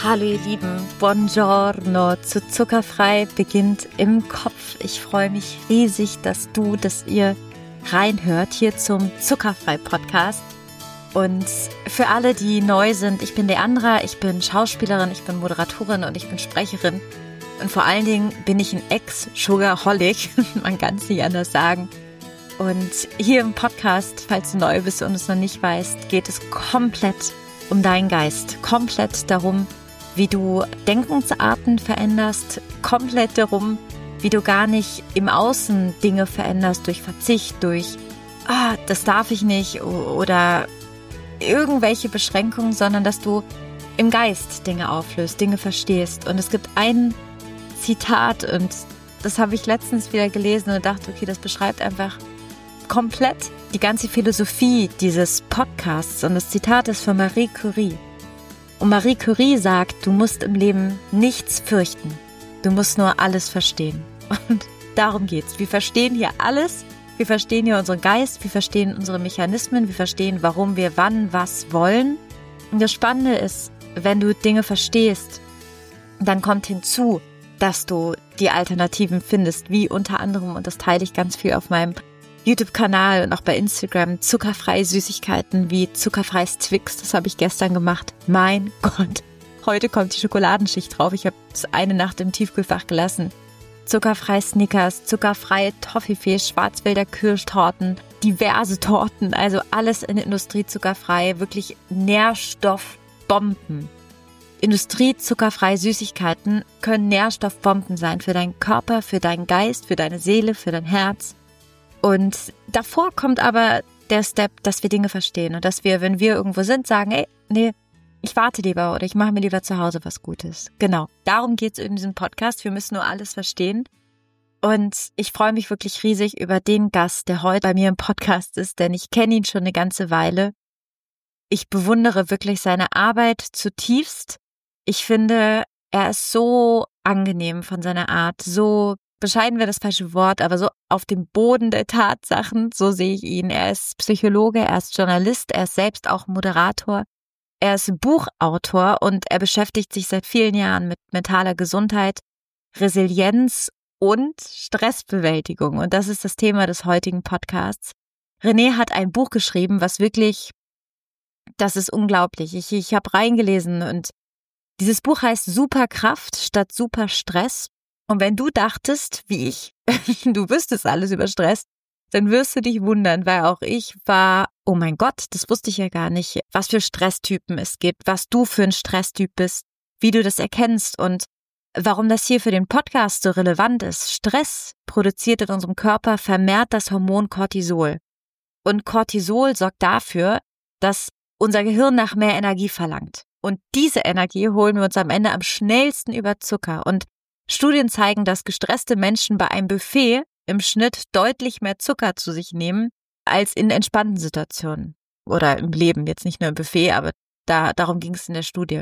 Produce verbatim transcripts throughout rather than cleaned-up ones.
Hallo ihr Lieben, buongiorno, zu Zuckerfrei beginnt im Kopf. Ich freue mich riesig, dass du, dass ihr reinhört hier zum Zuckerfrei-Podcast. Und für alle, die neu sind, ich bin Leandra, ich bin Schauspielerin, ich bin Moderatorin und ich bin Sprecherin. Und vor allen Dingen bin ich ein Ex-Sugarholic, man kann es nicht anders sagen. Und hier im Podcast, falls du neu bist und es noch nicht weißt, geht es komplett um deinen Geist, komplett darum, wie du Denkensarten veränderst, komplett darum, wie du gar nicht im Außen Dinge veränderst durch Verzicht, durch ah, das darf ich nicht oder irgendwelche Beschränkungen, sondern dass du im Geist Dinge auflöst, Dinge verstehst. Und es gibt ein Zitat und das habe ich letztens wieder gelesen und dachte, okay, das beschreibt einfach komplett die ganze Philosophie dieses Podcasts. Und das Zitat ist von Marie Curie. Und Marie Curie sagt, du musst im Leben nichts fürchten. Du musst nur alles verstehen. Und darum geht's. Wir verstehen hier alles. Wir verstehen hier unseren Geist. Wir verstehen unsere Mechanismen. Wir verstehen, warum wir wann was wollen. Und das Spannende ist, wenn du Dinge verstehst, dann kommt hinzu, dass du die Alternativen findest, wie unter anderem, und das teile ich ganz viel auf meinem YouTube-Kanal und auch bei Instagram, zuckerfreie Süßigkeiten wie zuckerfreies Twix, das habe ich gestern gemacht. Mein Gott, heute kommt die Schokoladenschicht drauf. Ich habe es eine Nacht im Tiefkühlfach gelassen. Zuckerfreie Snickers, zuckerfreie Toffifee, Schwarzwälder Kirschtorten, diverse Torten, also alles in der Industrie zuckerfrei, wirklich Nährstoffbomben. Industriezuckerfreie Süßigkeiten können Nährstoffbomben sein für deinen Körper, für deinen Geist, für deine Seele, für dein Herz. Und davor kommt aber der Step, dass wir Dinge verstehen und dass wir, wenn wir irgendwo sind, sagen, ey, nee, ich warte lieber oder ich mache mir lieber zu Hause was Gutes. Genau, darum geht's in diesem Podcast. Wir müssen nur alles verstehen. Und ich freue mich wirklich riesig über den Gast, der heute bei mir im Podcast ist, denn ich kenne ihn schon eine ganze Weile. Ich bewundere wirklich seine Arbeit zutiefst. Ich finde, er ist so angenehm von seiner Art, so bescheiden wäre das falsche Wort, aber so auf dem Boden der Tatsachen, so sehe ich ihn. Er ist Psychologe, er ist Journalist, er ist selbst auch Moderator, er ist Buchautor und er beschäftigt sich seit vielen Jahren mit mentaler Gesundheit, Resilienz und Stressbewältigung. Und das ist das Thema des heutigen Podcasts. René hat ein Buch geschrieben, was wirklich, das ist unglaublich. Ich, ich habe reingelesen und dieses Buch heißt Superkraft statt Superstress. Und wenn du dachtest, wie ich, du wüsstest alles über Stress, dann wirst du dich wundern, weil auch ich war, oh mein Gott, das wusste ich ja gar nicht, was für Stresstypen es gibt, was du für ein Stresstyp bist, wie du das erkennst und warum das hier für den Podcast so relevant ist. Stress produziert in unserem Körper vermehrt das Hormon Cortisol. Und Cortisol sorgt dafür, dass unser Gehirn nach mehr Energie verlangt. Und diese Energie holen wir uns am Ende am schnellsten über Zucker. Und Studien zeigen, dass gestresste Menschen bei einem Buffet im Schnitt deutlich mehr Zucker zu sich nehmen als in entspannten Situationen oder im Leben, jetzt nicht nur im Buffet, aber da darum ging es in der Studie.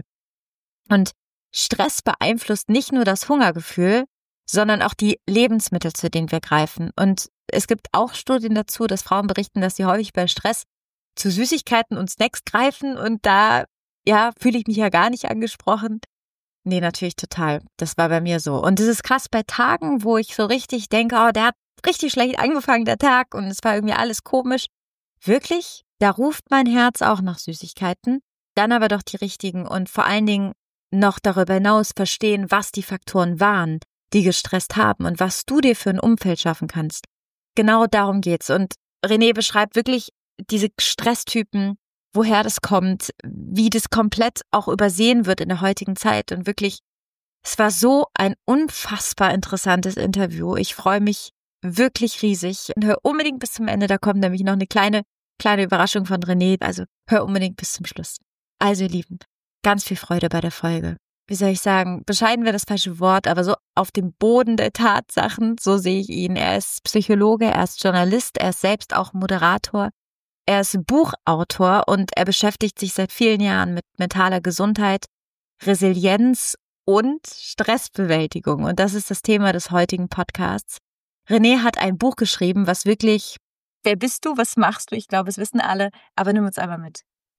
Und Stress beeinflusst nicht nur das Hungergefühl, sondern auch die Lebensmittel, zu denen wir greifen. Und es gibt auch Studien dazu, dass Frauen berichten, dass sie häufig bei Stress zu Süßigkeiten und Snacks greifen und da, ja, fühle ich mich ja gar nicht angesprochen. Nee, natürlich total. Das war bei mir so. Und es ist krass bei Tagen, wo ich so richtig denke, oh, der hat richtig schlecht angefangen, der Tag, und es war irgendwie alles komisch. Wirklich, da ruft mein Herz auch nach Süßigkeiten, dann aber doch die richtigen und vor allen Dingen noch darüber hinaus verstehen, was die Faktoren waren, die gestresst haben und was du dir für ein Umfeld schaffen kannst. Genau darum geht's. Und René beschreibt wirklich diese Stresstypen, woher das kommt, wie das komplett auch übersehen wird in der heutigen Zeit. Und wirklich, es war so ein unfassbar interessantes Interview. Ich freue mich wirklich riesig. Und hör unbedingt bis zum Ende, da kommt nämlich noch eine kleine, kleine Überraschung von René. Also hör unbedingt bis zum Schluss. Also ihr Lieben, ganz viel Freude bei der Folge. Wie soll ich sagen, bescheiden wäre das falsche Wort, aber so auf dem Boden der Tatsachen, so sehe ich ihn. Er ist Psychologe, er ist Journalist, er ist selbst auch Moderator. Er ist Buchautor und er beschäftigt sich seit vielen Jahren mit mentaler Gesundheit, Resilienz und Stressbewältigung. Und das ist das Thema des heutigen Podcasts. René hat ein Buch geschrieben, was wirklich, wer bist du, was machst du? Ich glaube, es wissen alle, aber nimm uns einmal mit.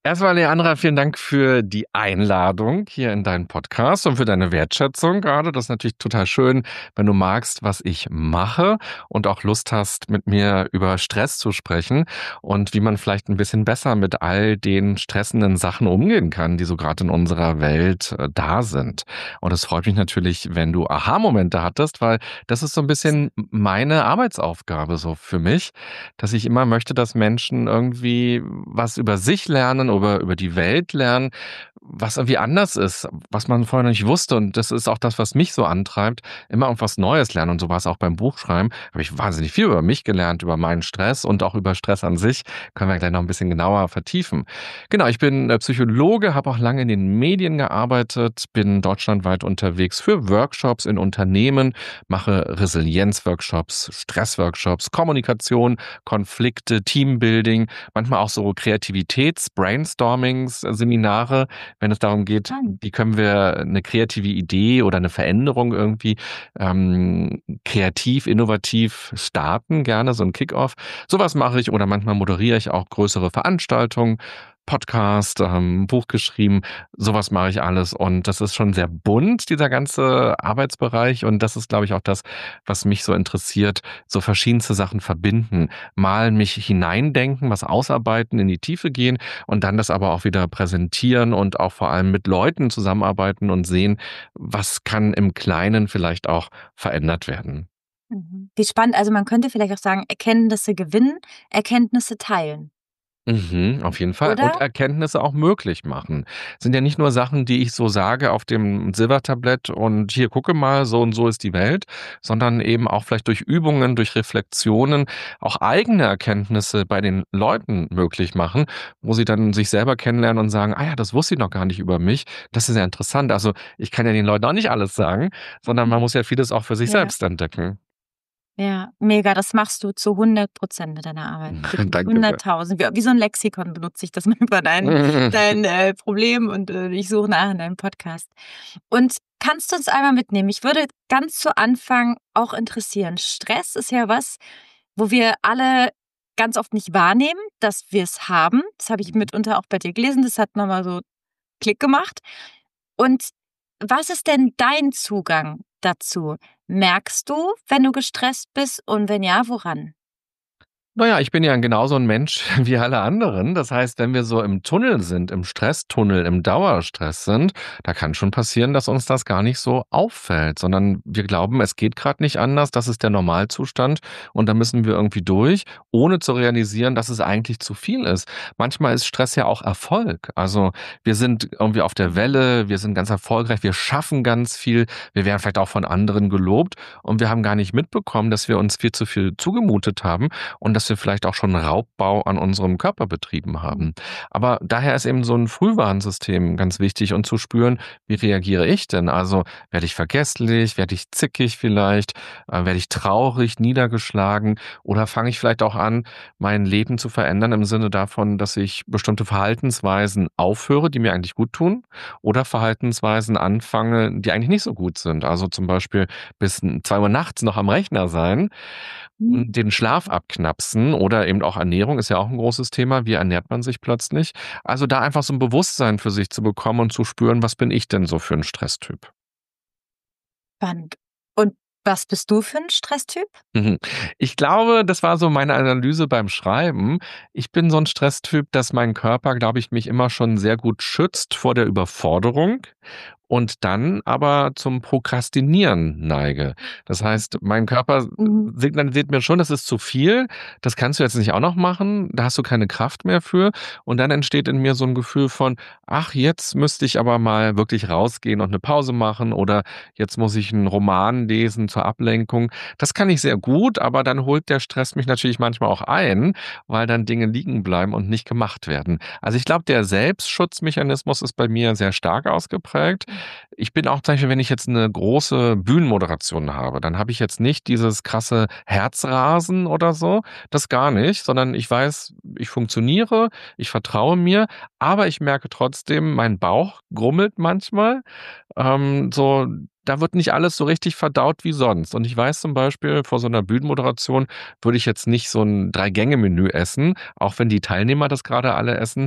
Erstmal, Leandra, vielen Dank für die Einladung hier in deinen Podcast und für deine Wertschätzung gerade. Das ist natürlich total schön, wenn du magst, was ich mache und auch Lust hast, mit mir über Stress zu sprechen und wie man vielleicht ein bisschen besser mit all den stressenden Sachen umgehen kann, die so gerade in unserer Welt äh, da sind. Und es freut mich natürlich, wenn du Aha-Momente hattest, weil das ist so ein bisschen meine Arbeitsaufgabe so für mich, dass ich immer möchte, dass Menschen irgendwie was über sich lernen, über, über die Welt lernen, was irgendwie anders ist, was man vorher noch nicht wusste. Und das ist auch das, was mich so antreibt, immer irgendwas Neues lernen. Und so war es auch beim Buchschreiben. Habe ich wahnsinnig viel über mich gelernt, über meinen Stress und auch über Stress an sich. Können wir gleich noch ein bisschen genauer vertiefen. Genau, ich bin äh, Psychologe, habe auch lange in den Medien gearbeitet, bin deutschlandweit unterwegs für Workshops in Unternehmen, mache Resilienzworkshops, Stressworkshops, Kommunikation, Konflikte, Teambuilding, manchmal auch so Kreativitäts-, Brainstormings, äh, Seminare, wenn es darum geht, Spannend. wie können wir eine kreative Idee oder eine Veränderung irgendwie ähm, kreativ, innovativ starten, gerne so ein Kick-off. Sowas mache ich oder manchmal moderiere ich auch größere Veranstaltungen. Podcast, ähm, Buch geschrieben, sowas mache ich alles und das ist schon sehr bunt, dieser ganze Arbeitsbereich und das ist, glaube ich, auch das, was mich so interessiert, so verschiedenste Sachen verbinden, mal mich hineindenken, was ausarbeiten, in die Tiefe gehen und dann das aber auch wieder präsentieren und auch vor allem mit Leuten zusammenarbeiten und sehen, was kann im Kleinen vielleicht auch verändert werden. Mhm. Wie spannend. Also man könnte vielleicht auch sagen, Erkenntnisse gewinnen, Erkenntnisse teilen, Mhm, auf jeden Fall. Und oder? Erkenntnisse auch möglich machen. Sind ja nicht nur Sachen, die ich so sage auf dem Silbertablett und hier gucke mal, so und so ist die Welt, sondern eben auch vielleicht durch Übungen, durch Reflexionen auch eigene Erkenntnisse bei den Leuten möglich machen, wo sie dann sich selber kennenlernen und sagen, ah ja, das wusste ich noch gar nicht über mich. Das ist ja interessant. Also ich kann ja den Leuten auch nicht alles sagen, sondern man muss ja vieles auch für sich Ja. selbst entdecken. Ja, mega, das machst du zu hundert Prozent mit deiner Arbeit. Wirklich Danke sehr. hunderttausend. Wie wie so 'n Lexikon benutze ich das manchmal dein dein, äh, Problem und, äh, ich suche nach in deinem Podcast. Und kannst du uns einmal mitnehmen? Mich würde ganz zu Anfang auch interessieren. Stress ist ja was, wo wir alle ganz oft nicht wahrnehmen, dass wir's haben. Das habe ich mitunter auch bei dir gelesen. Das hat noch mal so Klick gemacht. Und was ist denn dein Zugang dazu? Merkst du, wenn du gestresst bist und wenn ja, woran? Na ja, ich bin ja genauso ein Mensch wie alle anderen. Das heißt, wenn wir so im Tunnel sind, im Stresstunnel, im Dauerstress sind, da kann schon passieren, dass uns das gar nicht so auffällt, sondern wir glauben, es geht gerade nicht anders, das ist der Normalzustand und da müssen wir irgendwie durch, ohne zu realisieren, dass es eigentlich zu viel ist. Manchmal ist Stress ja auch Erfolg. Also, wir sind irgendwie auf der Welle, wir sind ganz erfolgreich, wir schaffen ganz viel, wir werden vielleicht auch von anderen gelobt und wir haben gar nicht mitbekommen, dass wir uns viel zu viel zugemutet haben und dass wir vielleicht auch schon Raubbau an unserem Körper betrieben haben. Aber daher ist eben so ein Frühwarnsystem ganz wichtig und zu spüren, wie reagiere ich denn? Also, werde ich vergesslich, werde ich zickig vielleicht, äh, werde ich traurig, niedergeschlagen oder fange ich vielleicht auch an, mein Leben zu verändern im Sinne davon, dass ich bestimmte Verhaltensweisen aufhöre, die mir eigentlich gut tun oder Verhaltensweisen anfange, die eigentlich nicht so gut sind. Also, zum Beispiel bis zwei Uhr nachts noch am Rechner sein Mhm. und den Schlaf abknapsen oder eben auch Ernährung ist ja auch ein großes Thema. Wie ernährt man sich plötzlich? Also, da einfach so ein Bewusstsein für sich zu bekommen und zu spüren, was bin ich denn so für ein Stresstyp? Spannend. Und was bist du für 'n Stresstyp? Mhm. Ich glaube, das war so meine Analyse beim Schreiben. Ich bin so ein Stresstyp, dass mein Körper, glaube ich, mich immer schon sehr gut schützt vor der Überforderung und dann aber zum Prokrastinieren neige. Das heißt, mein Körper Mhm. signalisiert mir schon, das ist zu viel, das kannst du jetzt nicht auch noch machen, da hast du keine Kraft mehr für. Und dann entsteht in mir so ein Gefühl von: „Ach, jetzt müsste ich aber mal wirklich rausgehen und eine Pause machen oder jetzt muss ich einen Roman lesen zur Ablenkung.“ Das kann ich sehr gut, aber dann holt der Stress mich natürlich manchmal auch ein, weil dann Dinge liegen bleiben und nicht gemacht werden. Also, ich glaube, der Selbstschutzmechanismus ist bei mir sehr stark ausgeprägt. Ich bin auch zum Beispiel, wenn ich jetzt eine große Bühnenmoderation habe, dann habe ich jetzt nicht dieses krasse Herzrasen oder so, das gar nicht, sondern ich weiß, ich funktioniere, ich vertraue mir, aber ich merke trotzdem, mein Bauch grummelt manchmal. Ähm, so, da wird nicht alles so richtig verdaut wie sonst. Und ich weiß zum Beispiel, vor so einer Bühnenmoderation würde ich jetzt nicht so ein Drei-Gänge-Menü essen, auch wenn die Teilnehmer das gerade alle essen.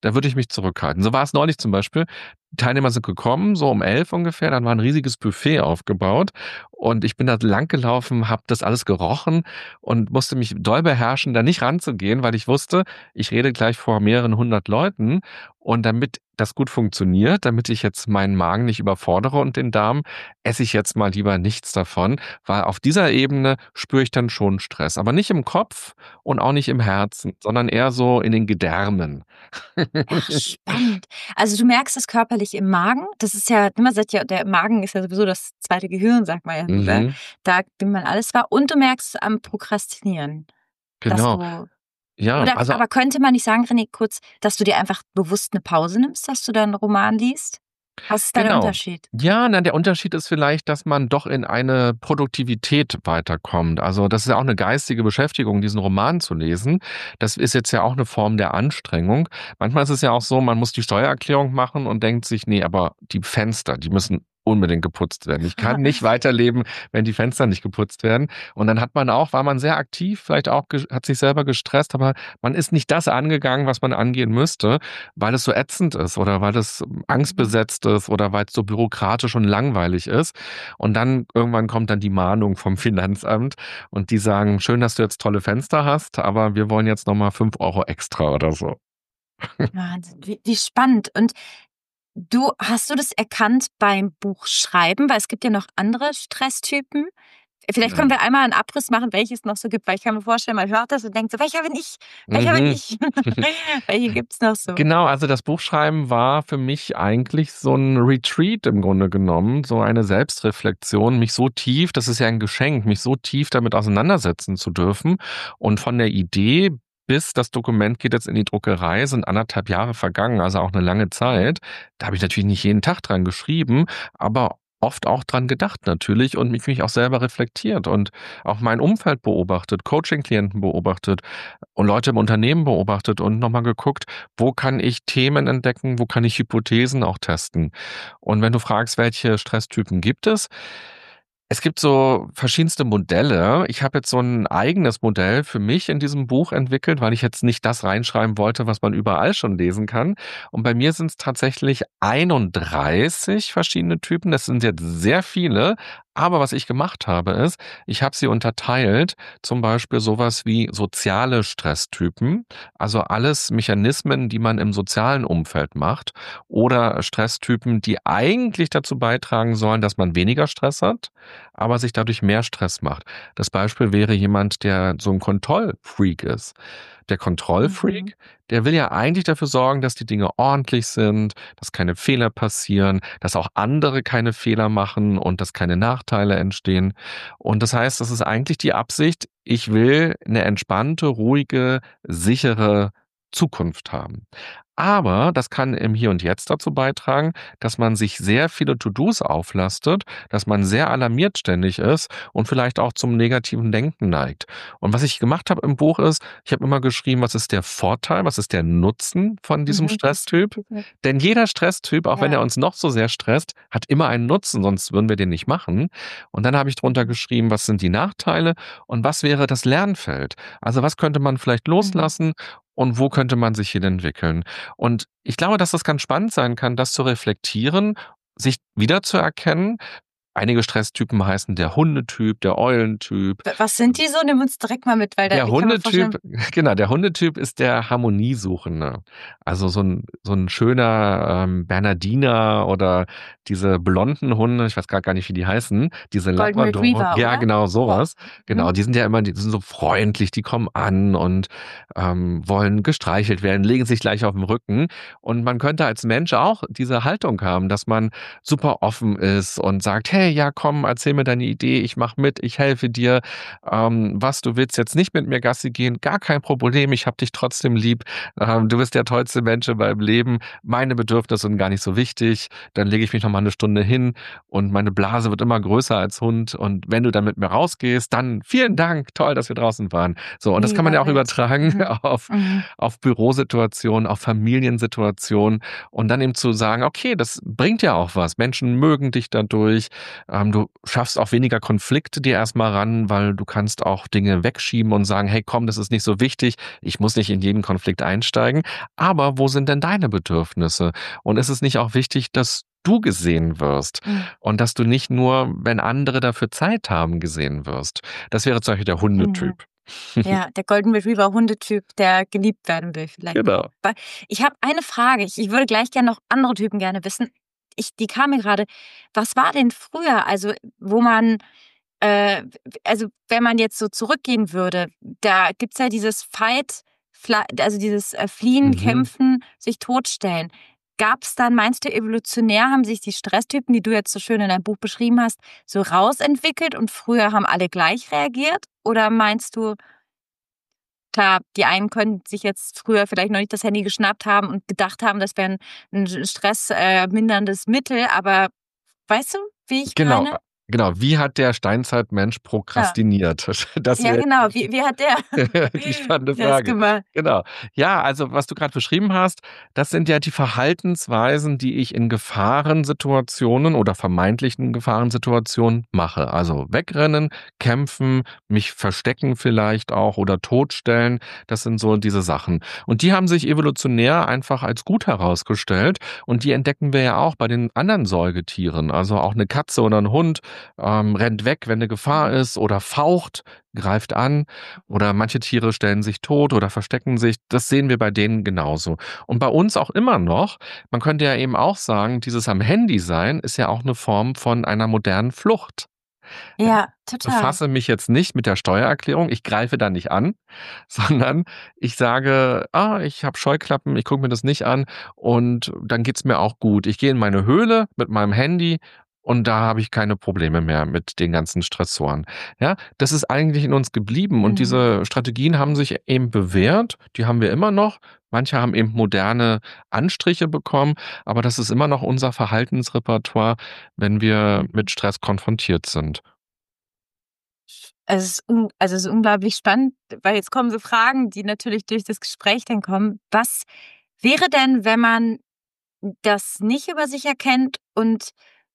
da würde ich mich zurückhalten. So war es neulich zum Beispiel. Die Teilnehmer sind gekommen, so um elf ungefähr, dann war ein riesiges Buffet aufgebaut und ich bin da lang gelaufen, habe das alles gerochen und musste mich doll beherrschen, da nicht ranzugehen, weil ich wusste, ich rede gleich vor mehreren hundert Leuten und damit das gut funktioniert, damit ich jetzt meinen Magen nicht überfordere und den Darm, esse ich jetzt mal lieber nichts davon, weil auf dieser Ebene spüre ich dann schon Stress. Aber nicht im Kopf und auch nicht im Herzen, sondern eher so in den Gedärmen. Ach, spannend. Also du merkst es körperlich im Magen. Das ist ja, man sagt ja, der Magen ist ja sowieso das zweite Gehirn, sagt man ja lieber. Mhm, Da nimmt man alles wahr. Und du merkst es am Prokrastinieren, dass genau. du, Ja, oder, also aber könnte man nicht sagen, René, kurz, dass du dir einfach bewusst eine Pause nimmst, dass du dann einen Roman liest? Was ist da der genau. Unterschied? Ja, na, der Unterschied ist vielleicht, dass man doch in eine Produktivität weiterkommt. Also das ist ja auch eine geistige Beschäftigung, diesen Roman zu lesen. Das ist jetzt ja auch eine Form der Anstrengung. Manchmal ist es ja auch so, man muss die Steuererklärung machen und denkt sich, nee, aber die Fenster, die müssen unbedingt geputzt werden. Ich kann nicht weiterleben, wenn die Fenster nicht geputzt werden. Und dann hat man auch, war man sehr aktiv, vielleicht auch, ge- hat sich selber gestresst, aber man ist nicht das angegangen, was man angehen müsste, weil es so ätzend ist oder weil es angstbesetzt ist oder weil es so bürokratisch und langweilig ist. Und dann irgendwann kommt dann die Mahnung vom Finanzamt und die sagen, schön, dass du jetzt tolle Fenster hast, aber wir wollen jetzt nochmal fünf Euro extra oder so. Wahnsinn, wie, wie spannend. Und du, hast du das erkannt beim Buchschreiben? Weil es gibt ja noch andere Stresstypen. Vielleicht können Mhm. wir einmal einen Abriss machen, welche es noch so gibt, weil ich kann mir vorstellen, man hört das und denkt so, welcher bin ich? Welcher bin Mhm. ich? Welche gibt's noch so? Genau, also das Buchschreiben war für mich eigentlich so ein Retreat im Grunde genommen, so eine Selbstreflexion, mich so tief, das ist ja ein Geschenk, mich so tief damit auseinandersetzen zu dürfen. Und von der Idee bis das Dokument geht jetzt in die Druckerei, sind anderthalb Jahre vergangen, also auch eine lange Zeit. Da habe ich natürlich nicht jeden Tag dran geschrieben, aber oft auch dran gedacht natürlich und mich, mich auch selber reflektiert und auch mein Umfeld beobachtet, Coaching-Klienten beobachtet und Leute im Unternehmen beobachtet und nochmal geguckt, wo kann ich Themen entdecken, wo kann ich Hypothesen auch testen. Und wenn du fragst, welche Stresstypen gibt es, es gibt so verschiedenste Modelle. Ich habe jetzt so ein eigenes Modell für mich in diesem Buch entwickelt, weil ich jetzt nicht das reinschreiben wollte, was man überall schon lesen kann. Und bei mir sind es tatsächlich einunddreißig verschiedene Typen. Das sind jetzt sehr viele. Aber was ich gemacht habe, ist, ich habe sie unterteilt, zum Beispiel sowas wie soziale Stresstypen, also alles Mechanismen, die man im sozialen Umfeld macht, oder Stresstypen, die eigentlich dazu beitragen sollen, dass man weniger Stress hat, aber sich dadurch mehr Stress macht. Das Beispiel wäre jemand, der so ein Kontrollfreak ist. Der Mhm. Kontrollfreak, der will ja eigentlich dafür sorgen, dass die Dinge ordentlich sind, dass keine Fehler passieren, dass auch andere keine Fehler machen und dass keine Nachteile entstehen. Und das heißt, das ist eigentlich die Absicht, ich will eine entspannte, ruhige, sichere Zukunft haben. Aber das kann im Hier und Jetzt dazu beitragen, dass man sich sehr viele To-Dos auflastet, dass man sehr alarmiert ständig ist und vielleicht auch zum negativen Denken neigt. Und was ich gemacht habe im Buch ist, ich habe immer geschrieben, was ist der Vorteil, was ist der Nutzen von diesem Mhm. Das, Stresstyp? Denn jeder Stresstyp, auch wenn er ja. uns noch so sehr stresst, hat immer einen Nutzen, sonst würden wir den nicht machen. Und dann habe ich drunter geschrieben, was sind die Nachteile und was wäre das Lernfeld? Also was könnte man vielleicht Mhm. loslassen und wo könnte man sich hin entwickeln? Und ich glaube, dass das ganz spannend sein kann, das zu reflektieren, sich wiederzuerkennen. Einige Stresstypen heißen der Hundetyp, der Eulentyp. W- Was sind die so? Nimm uns direkt mal mit, weil da, Der ich kann mir Hundetyp, vorstellen, genau, der Hundetyp ist der Harmoniesuchende. Also so ein so ein schöner, ähm, Bernardiner oder diese blonden Hunde, ich weiß grad gar nicht, wie die heißen, diese Golden Labrador, Retriever, ja, oder? genau, so Ja. was. Genau, Mhm. die sind ja immer die sind so freundlich, die kommen an und, ähm, wollen gestreichelt werden, legen sich gleich auf 'n Rücken. Und man könnte als Mensch auch diese Haltung haben, dass man super offen ist und sagt: „Hey, ja, komm, erzähl mir deine Idee, ich mache mit, ich helfe dir. Ähm, was, du willst jetzt nicht mit mir Gassi gehen? Gar kein Problem, ich habe dich trotzdem lieb. Ähm, du bist der tollste Mensch in meinem Leben. Meine Bedürfnisse sind gar nicht so wichtig. Dann lege ich mich noch mal eine Stunde hin und meine Blase wird immer größer als Hund. Und wenn du dann mit mir rausgehst, dann vielen Dank, toll, dass wir draußen waren. So, und das kann man Lieber ja auch Mensch. übertragen Mhm. auf, Mhm. auf Bürosituationen, auf Familiensituationen und dann eben zu sagen, okay, das bringt ja auch was. Menschen mögen dich dadurch. Ähm, du schaffst auch weniger Konflikte dir erstmal ran, weil du kannst auch Dinge wegschieben und sagen, hey komm, das ist nicht so wichtig, ich muss nicht in jeden Konflikt einsteigen. Aber wo sind denn deine Bedürfnisse? Und ist es nicht auch wichtig, dass du gesehen wirst Mhm. und dass du nicht nur, wenn andere dafür Zeit haben, gesehen wirst? Das wäre zum Beispiel der Mhm. Hundetyp. Ja, der Golden Retriever Hundetyp, der geliebt werden will vielleicht auch. Genau. Weil ich habe eine Frage, ich ich würde gleich gerne noch andere Typen gerne wissen. Ich die kam mir gerade. Was war denn früher, also, wo man, äh also, wenn man jetzt so zurückgehen würde, da gibt's ja dieses Fight, Fli also, dieses, äh, Fliehen, Mhm. Kämpfen, sich totstellen. Gab's dann meinst du, evolutionär haben sich die Stresstypen, die du jetzt so schön in deinem Buch beschrieben hast, so rausentwickelt und früher haben alle gleich reagiert? Oder meinst du klar, die einen können sich jetzt früher vielleicht noch nicht das Handy geschnappt haben und gedacht haben, das wäre 'n 'n Stress äh, minderndes Mittel, aber weißt du, wie ich Genau, meine? a genau. Wie hat der Steinzeitmensch Ja. prokrastiniert? Das Ja, wäre genau. Wie wie hat der die spannende das Frage. gemacht? Genau. Ja, also, was du grad beschrieben hast, das sind ja die Verhaltensweisen, die ich in Gefahrensituationen oder vermeintlichen Gefahrensituationen mache. Also, wegrennen, kämpfen, mich verstecken vielleicht auch oder totstellen. Das sind so diese Sachen. Und die haben sich evolutionär einfach als gut herausgestellt und die entdecken wir ja auch bei den anderen Säugetieren. Also, auch 'ne Katze oder 'n Hund, ähm, rennt weg, wenn 'ne Gefahr Mhm. ist oder faucht, greift an oder manche Tiere stellen sich tot oder verstecken sich. Das sehen wir bei denen genauso. Und bei uns auch immer noch. Man könnte ja eben auch sagen, dieses am Handy sein ist ja auch 'ne Form von einer modernen Flucht. Ja, Ja, ich total. befasse mich jetzt nicht mit der Steuererklärung, ich greife da nicht an, sondern ich sage: „Ah, ich habe Scheuklappen, ich gucke mir das nicht an und dann geht's mir auch gut. Ich gehe in meine Höhle mit meinem Handy und da habe ich keine Probleme mehr mit den ganzen Stressoren.“ Ja, das ist eigentlich in uns geblieben und Mhm. diese Strategien haben sich eben bewährt. Die haben wir immer noch. Manche haben eben moderne Anstriche bekommen, aber das ist immer noch unser Verhaltensrepertoire, wenn wir Mhm. mit Stress konfrontiert sind. Es ist un also, es ist unglaublich spannend, weil jetzt kommen so Fragen, die natürlich durch das Gespräch dann kommen. Was wäre denn, wenn man das nicht über sich erkennt und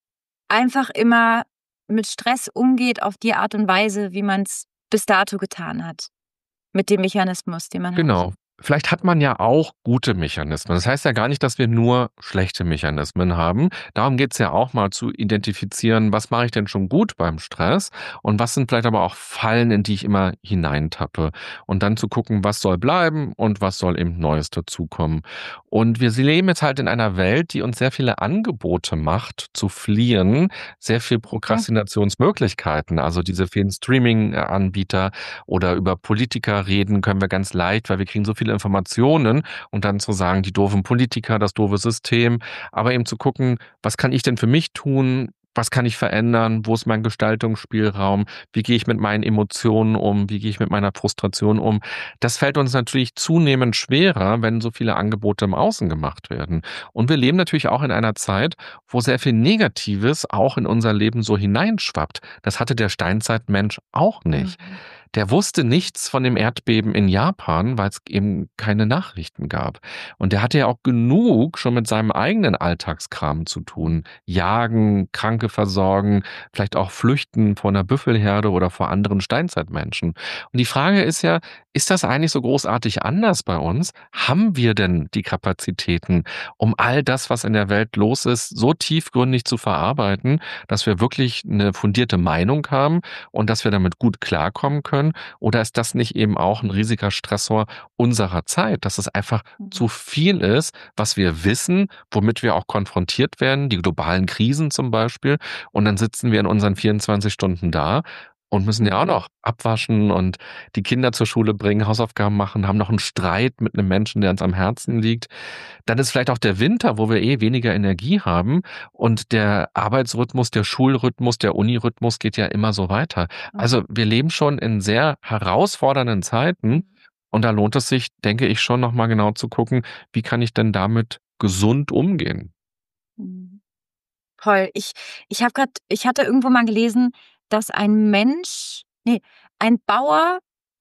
einfach immer mit Stress umgeht auf die Art und Weise, wie man's bis dato getan hat, mit dem Mechanismus, den man hat? Genau. Vielleicht hat man ja auch gute Mechanismen. Das heißt ja gar nicht, dass wir nur schlechte Mechanismen haben. Darum geht's ja auch mal zu identifizieren, was mache ich denn schon gut beim Stress und was sind vielleicht aber auch Fallen, in die ich immer hineintappe. Und dann zu gucken, was soll bleiben und was soll eben Neues dazukommen. Und wir sie leben jetzt halt in einer Welt, die uns sehr viele Angebote macht, zu fliehen, sehr viel Mhm. Prokrastinationsmöglichkeiten. Also, diese vielen Streaming äh, Anbieter oder über Politiker reden können wir ganz leicht, weil wir kriegen so viele Informationen und dann zu sagen: „Die doofen Politiker, das doofe System.“ Aber eben zu gucken: „Was kann ich denn für mich tun? Was kann ich verändern? Wo ist mein Gestaltungsspielraum? Wie gehe ich mit meinen Emotionen um? Wie gehe ich mit meiner Frustration um?“ Das fällt uns natürlich zunehmend schwerer, wenn so viele Angebote im Außen gemacht werden. Und wir leben natürlich auch in einer Zeit, wo sehr viel Negatives auch in unser Leben so hineinschwappt. Das hatte der Steinzeitmensch auch nicht. Mhm. Der wusste nichts von dem Erdbeben in Japan, weil's eben keine Nachrichten gab. Und der hatte ja auch genug schon mit seinem eigenen Alltagskram zu tun. Jagen, Kranke versorgen, vielleicht auch flüchten vor 'ner Büffelherde oder vor anderen Steinzeitmenschen. Und die Frage ist ja: Ist das eigentlich so großartig anders bei uns? Haben wir denn die Kapazitäten, um all das, was in der Welt los ist, so tiefgründig zu verarbeiten, dass wir wirklich 'ne fundierte Meinung haben und dass wir damit gut klarkommen können? Oder ist das nicht eben auch 'n riesiger Stressor unserer Zeit, dass es einfach Mhm. zu viel ist, was wir wissen, womit wir auch konfrontiert werden, die globalen Krisen zum Beispiel. Und dann sitzen wir in unseren vierundzwanzig Stunden da und müssen ja auch Mhm. noch abwaschen und die Kinder zur Schule bringen, Hausaufgaben machen, haben noch 'n Streit mit 'nem Menschen, der uns am Herzen liegt. Dann ist vielleicht auch der Winter, wo wir eh weniger Energie haben und der Arbeitsrhythmus, der Schulrhythmus, der Unirhythmus geht ja immer so weiter. Mhm. Also, wir leben schon in sehr herausfordernden Zeiten Mhm. und da lohnt es sich, denke ich, schon noch mal genau zu gucken: „Wie kann ich denn damit gesund umgehen?“ Mhm. Toll. Ich ich habe grad ich hatte irgendwo mal gelesen, dass ein Mensch ne, ein Bauer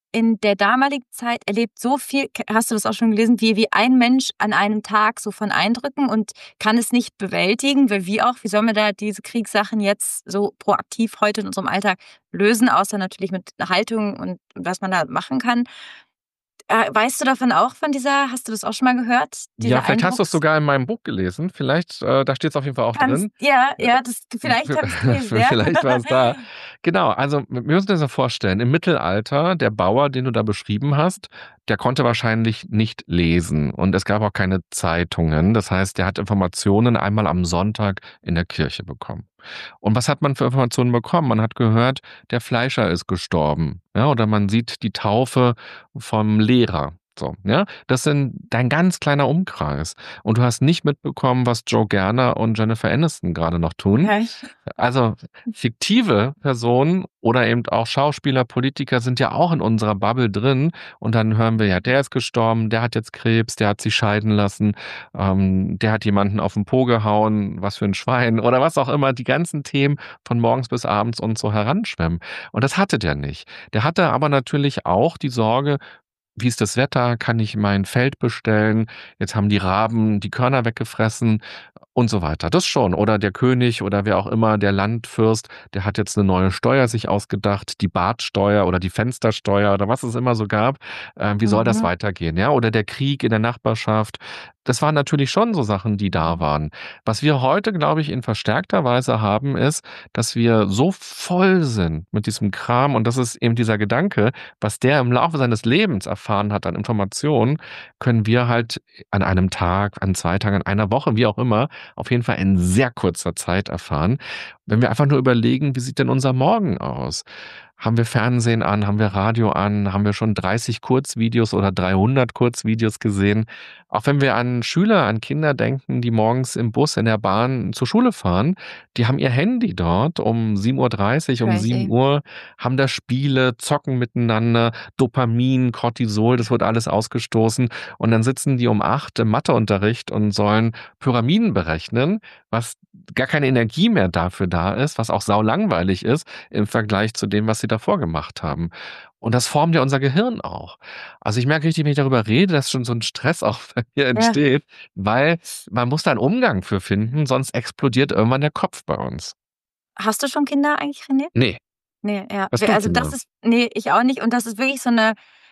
in der damaligen Zeit erlebt so viel, hast du das auch schon gelesen, wie, wie ein Mensch an einem Tag so von Eindrücken und kann es nicht bewältigen, weil wie auch, wie sollen wir da diese Kriegssachen jetzt so proaktiv heute in unserem Alltag lösen, außer natürlich mit Haltung und was man da machen kann. Äh, weißt du davon auch, von dieser, hast du das auch schon mal gehört? Diese Ja, vielleicht hast du es Eindrucks sogar in meinem Buch gelesen. Vielleicht, äh, da steht es auf jeden Fall auch kannst, drin. ja, Äh, ja, das, vielleicht habe ich es gelesen, ja. Vielleicht war es da. Genau, also wir müssen uns das vorstellen, im Mittelalter, der Bauer, den du da beschrieben hast, der konnte wahrscheinlich nicht lesen und es gab auch keine Zeitungen. Das heißt, der hat Informationen einmal am Sonntag in der Kirche bekommen. Und was hat man für Informationen bekommen? Man hat gehört, der Fleischer ist gestorben, ja, oder man sieht die Taufe vom Lehrer. So, ja, das sind dein ganz kleiner Umkreis. Und du hast nicht mitbekommen, was Joe Gerner und Jennifer Aniston gerade noch tun. Okay. Also fiktive Personen oder eben auch Schauspieler, Politiker sind ja auch in unserer Bubble drin. Und dann hören wir ja, der ist gestorben, der hat jetzt Krebs, der hat sich scheiden lassen, ähm, der hat jemanden auf den Po gehauen, was für ein Schwein oder was auch immer. Die ganzen Themen von morgens bis abends uns so heranschwemmen. Und das hatte der nicht. Der hatte aber natürlich auch die Sorge, wie ist das Wetter? Kann ich mein Feld bestellen? Jetzt haben die Raben die Körner weggefressen und so weiter. Das schon. Oder der König oder wer auch immer, der Landfürst, der hat jetzt eine neue Steuer sich ausgedacht, die Badsteuer oder die Fenstersteuer oder was es immer so gab. Äh, wie soll das Mhm. weitergehen? Ja, oder der Krieg in der Nachbarschaft. Das waren natürlich schon so Sachen, die da waren. Was wir heute, glaube ich, in verstärkter Weise haben, ist, dass wir so voll sind mit diesem Kram und das ist eben dieser Gedanke, was der im Laufe seines Lebens erfahren hat an Informationen, können wir halt an einem Tag, an zwei Tagen, an einer Woche, wie auch immer, auf jeden Fall in sehr kurzer Zeit erfahren. Wenn wir einfach nur überlegen, wie sieht denn unser Morgen aus? Haben wir Fernsehen an? Haben wir Radio an? Haben wir schon dreißig Kurzvideos oder dreihundert Kurzvideos gesehen? Auch wenn wir an Schüler, an Kinder denken, die morgens im Bus, in der Bahn zur Schule fahren, die haben ihr Handy dort um sieben Uhr dreißig, um sieben Crazy. Uhr, haben da Spiele, zocken miteinander, Dopamin, Cortisol, das wird alles ausgestoßen. Und dann sitzen die um acht im Matheunterricht und sollen Pyramiden berechnen, was gar keine Energie mehr dafür da ist, was auch saulangweilig ist im Vergleich zu dem, was sie davor gemacht haben. Und das formt ja unser Gehirn auch. Also ich merke richtig, wenn ich darüber rede, dass schon so ein Stress auch bei mir Ja. entsteht, weil man muss da einen Umgang für finden, sonst explodiert irgendwann der Kopf bei uns. Hast du schon Kinder eigentlich, René? Nee. Nee, ja. Hast We du also das Kinder? ist, nee, ich auch nicht. Und das ist wirklich so eine,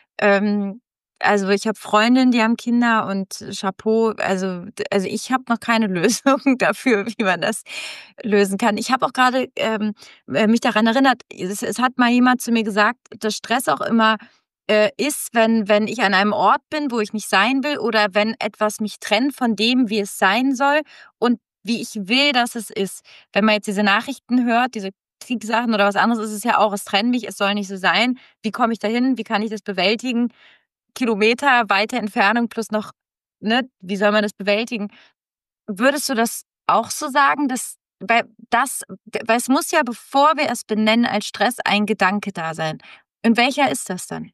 ähm also ich habe Freundinnen, die haben Kinder und Chapeau. Also d also ich habe noch keine Lösung dafür, wie man das lösen kann. Ich habe auch grade, ähm, äh, mich daran erinnert, es es hat mal jemand zu mir gesagt, dass Stress auch immer, äh, ist, wenn wenn ich an einem Ort bin, wo ich nicht sein will oder wenn etwas mich trennt von dem, wie es sein soll und wie ich will, dass es ist. Wenn man jetzt diese Nachrichten hört, diese Kriegssachen oder was anderes, ist es ja auch, es trennt mich, es soll nicht so sein. Wie komme ich dahin? Wie kann ich das bewältigen? Kilometer weite Entfernung plus noch, ne, wie soll man das bewältigen? Würdest du das auch so sagen, dass, weil das, weil es muss ja, bevor wir es benennen als Stress, ein Gedanke da sein. Und welcher ist das dann?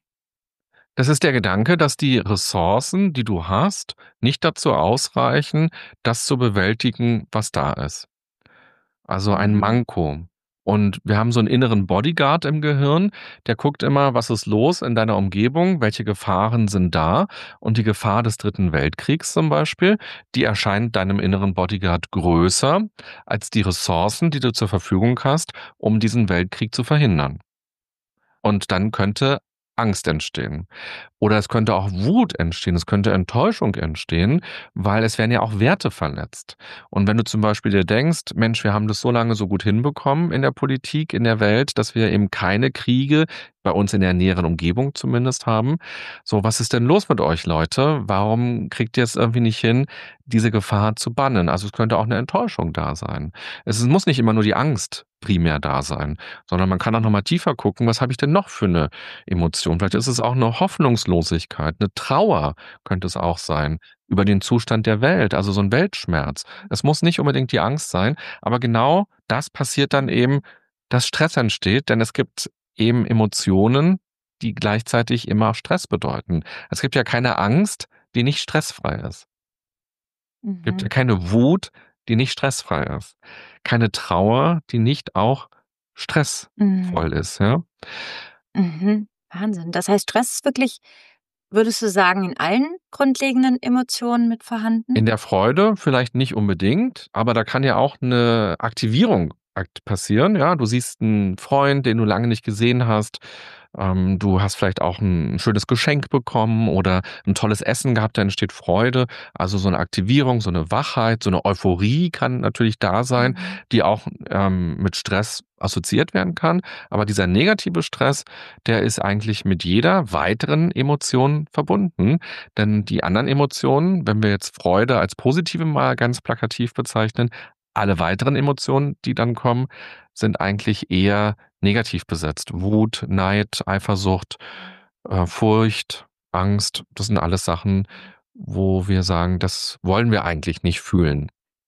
Das ist der Gedanke, dass die Ressourcen, die du hast, nicht dazu ausreichen, das zu bewältigen, was da ist. Also ein Mhm. Manko. Und wir haben so einen inneren Bodyguard im Gehirn, der guckt immer, was ist los in deiner Umgebung, welche Gefahren sind da. Und die Gefahr des Dritten Weltkriegs zum Beispiel, die erscheint deinem inneren Bodyguard größer als die Ressourcen, die du zur Verfügung hast, um diesen Weltkrieg zu verhindern. Und dann könnte Angst entstehen. Oder es könnte auch Wut entstehen, es könnte Enttäuschung entstehen, weil es werden ja auch Werte verletzt. Und wenn du zum Beispiel dir denkst, Mensch, wir haben das so lange so gut hinbekommen in der Politik, in der Welt, dass wir eben keine Kriege, bei uns in der näheren Umgebung zumindest haben. So, was ist denn los mit euch, Leute? Warum kriegt ihr es irgendwie nicht hin, diese Gefahr zu bannen? Also es könnte auch eine Enttäuschung da sein. Es muss nicht immer nur die Angst primär da sein, sondern man kann auch noch mal tiefer gucken, was habe ich denn noch für eine Emotion? Vielleicht ist es auch eine Hoffnungslosigkeit, eine Trauer könnte es auch sein über den Zustand der Welt, also so ein Weltschmerz. Es muss nicht unbedingt die Angst sein, aber genau das passiert dann eben, dass Stress entsteht, denn es gibt eben Emotionen, die gleichzeitig immer Stress bedeuten. Es gibt ja keine Angst, die nicht stressfrei ist. Es gibt ja Mhm. keine Wut, die nicht stressfrei ist. Keine Trauer, die nicht auch Mhm. stressvoll ist, ja? Mhm. Wahnsinn. Das heißt, Stress ist wirklich, würdest du sagen, in allen grundlegenden Emotionen mit vorhanden? In der Freude vielleicht nicht unbedingt, aber da kann ja auch 'ne Aktivierung akt passieren, ja? Du siehst 'n Freund, den du lange nicht gesehen hast. Ähm, du hast vielleicht auch 'n schönes Geschenk bekommen oder 'n tolles Essen gehabt, da entsteht Freude. Also, so 'ne Aktivierung, so 'ne Wachheit, so 'ne Euphorie kann natürlich da sein, Mhm. die auch, ähm, mit Stress assoziiert werden kann. Aber dieser negative Stress, der ist eigentlich mit jeder weiteren Emotion verbunden. Denn die anderen Emotionen, wenn wir jetzt Freude als positive mal ganz plakativ bezeichnen, alle weiteren Emotionen, die dann kommen, sind eigentlich eher negativ besetzt. Wut, Neid, Eifersucht, äh, Furcht, Angst, das sind alles Sachen, wo wir sagen, das wollen wir eigentlich nicht fühlen.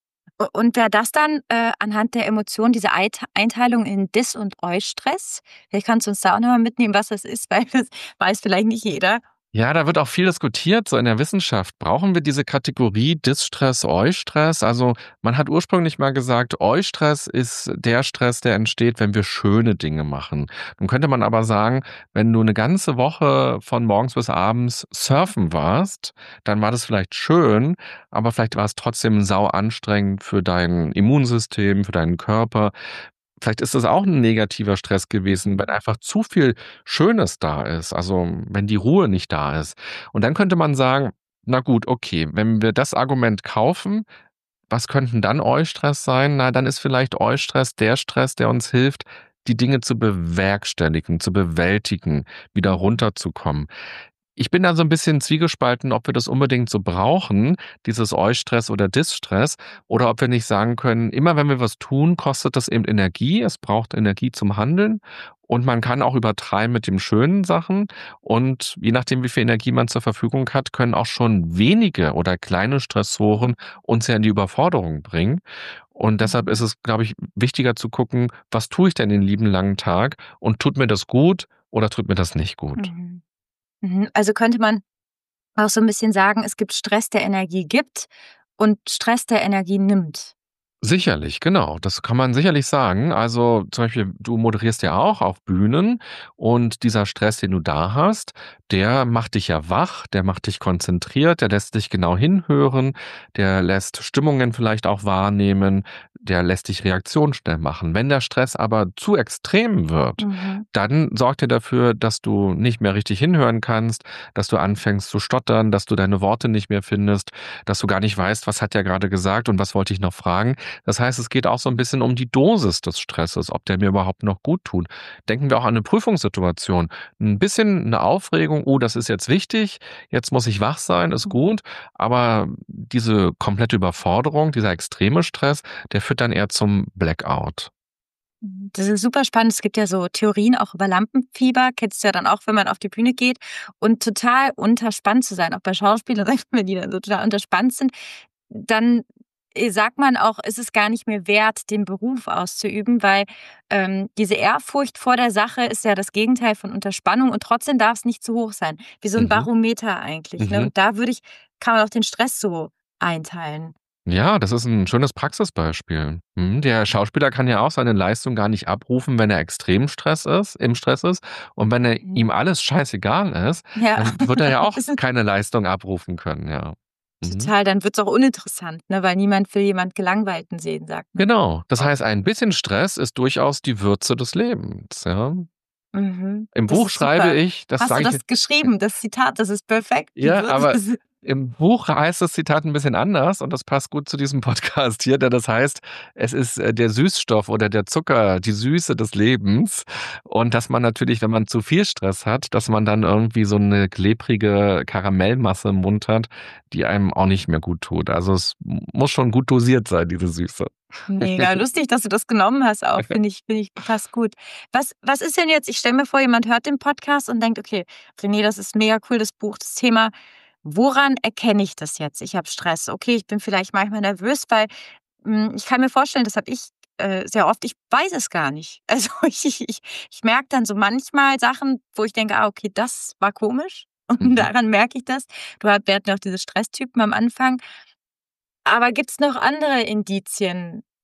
U und wäre das dann, äh, anhand der Emotionen, diese Eit Einteilung in Dis und Eustress? Vielleicht kannst du uns da auch noch mal mitnehmen, was das ist, weil das weiß vielleicht nicht jeder. Ja, da wird auch viel diskutiert, so in der Wissenschaft. Brauchen wir diese Kategorie Dis-Stress, Eu-Stress? Also, man hat ursprünglich mal gesagt, Eu-Stress ist der Stress, der entsteht, wenn wir schöne Dinge machen. Nun könnte man aber sagen, wenn du 'ne ganze Woche von morgens bis abends surfen warst, dann war das vielleicht schön, aber vielleicht war es trotzdem sauanstrengend für dein Immunsystem, für deinen Körper. Vielleicht ist das auch 'n negativer Stress gewesen, wenn einfach zu viel Schönes da ist, also, wenn die Ruhe nicht da ist. Und dann könnte man sagen: „Na gut, okay, wenn wir das Argument kaufen, was könnten dann Eu-Stress sein?“ Na, dann ist vielleicht Eu-Stress der Stress, der uns hilft, die Dinge zu bewerkstelligen, zu bewältigen, wieder Mhm. runterzukommen. Ich bin da so 'n bisschen zwiegespalten, ob wir das unbedingt so brauchen, dieses Eu-Stress oder Dis-Stress, oder ob wir nicht sagen können, immer wenn wir was tun, kostet das eben Energie. Es braucht Energie zum Handeln und man kann auch übertreiben mit den schönen Sachen. Und je nachdem, wie viel Energie man zur Verfügung hat, können auch schon wenige oder kleine Stressoren uns ja in die Überforderung bringen. Und deshalb ist Mhm. es, glaube ich, wichtiger zu gucken: „Was tue ich denn den lieben langen Tag und tut mir das gut oder tut mir das nicht gut?“ Mhm. Mhm. Also, könnte man auch so 'n bisschen sagen, es gibt Stress, der Energie gibt und Stress, der Energie nimmt? Sicherlich, genau. Das kann man sicherlich sagen. Also, zum Beispiel, du moderierst ja auch auf Bühnen und dieser Stress, den du da hast, der macht dich ja wach, der macht dich konzentriert, der lässt dich genau hinhören, der lässt Stimmungen vielleicht auch wahrnehmen, der lässt dich Reaktionen schnell machen. Wenn der Stress aber zu extrem wird, Mhm. dann sorgt er dafür, dass du nicht mehr richtig hinhören kannst, dass du anfängst zu stottern, dass du deine Worte nicht mehr findest, dass du gar nicht weißt: „Was hat der grade gesagt und was wollte ich noch fragen?“ Das heißt, es geht auch so 'n bisschen um die Dosis des Stresses, ob der mir überhaupt noch guttut. Denken wir auch an 'ne Prüfungssituation. 'N bisschen 'ne Aufregung: „Oh, das ist jetzt wichtig, jetzt muss ich wach sein“, ist Mhm. gut, aber diese komplette Überforderung, dieser extreme Stress, der führt dann eher zum Blackout. Mhm. Das ist super spannend. Es gibt ja so Theorien auch über Lampenfieber. Kennst du ja dann auch, wenn man auf die Bühne geht und total unterspannt zu sein, auch bei Schauspielern, wenn die dann so total unterspannt sind, dann, äh, sagt man auch, ist es gar nicht mehr wert, den Beruf auszuüben, weil, ähm, diese Ehrfurcht vor der Sache ist ja das Gegenteil von Unterspannung und trotzdem darf's nicht zu hoch sein, wie so 'n Mhm. Barometer eigentlich, ne? Mhm. Und da würde ich kann man auch den Stress so einteilen. Ja, das ist 'n schönes Praxisbeispiel. Mhm, der Schauspieler kann ja auch seine Leistung gar nicht abrufen, wenn er extrem Stress ist im Stress ist. Und wenn er Mhm. ihm alles scheißegal ist, Ja. dann wird er ja auch Das ist keine Leistung abrufen können, ja. Mhm. Total, dann wird's auch uninteressant, ne, weil niemand will jemand Gelangweilten sehen, sagt man. Genau. Das heißt, Oft. ein bisschen Stress ist durchaus die Würze des Lebens, ja? Mhm. Im Das Buch ist schreibe super. ich, das Hast du sage ich das geschrieben, das Zitat? Das ist perfekt. Die Ja, Würze aber des im Buch heißt das Zitat 'n bisschen anders und das passt gut zu diesem Podcast hier, denn das heißt, es ist, äh, der Süßstoff oder der Zucker, die Süße des Lebens. Und dass man natürlich, wenn man zu viel Stress hat, dass man dann irgendwie so 'ne klebrige Karamellmasse im Mund hat, die einem auch nicht mehr guttut. Also, es m muss schon gut dosiert sein, diese Süße. Mega lustig, dass du das genommen hast auch, finde ich finde ich passt gut. Was was ist denn jetzt ich stelle mir vor, jemand hört den Podcast und denkt: „Okay, Renée, das ist mega cool, das Buch, das Thema. Woran erkenne ich das jetzt? Ich habe Stress. Okay, ich bin vielleicht manchmal nervös“, weil, hm, ich kann mir vorstellen, das habe ich, äh, sehr oft, ich weiß es gar nicht. Also, ich ich ich ich merke dann so manchmal Sachen, wo ich denke: „Ah, okay, das war komisch.“ Und Mhm. daran merke ich das. Du hat wir hatten ja auch diese Stresstypen am Anfang. Aber gibt's noch andere Indizien?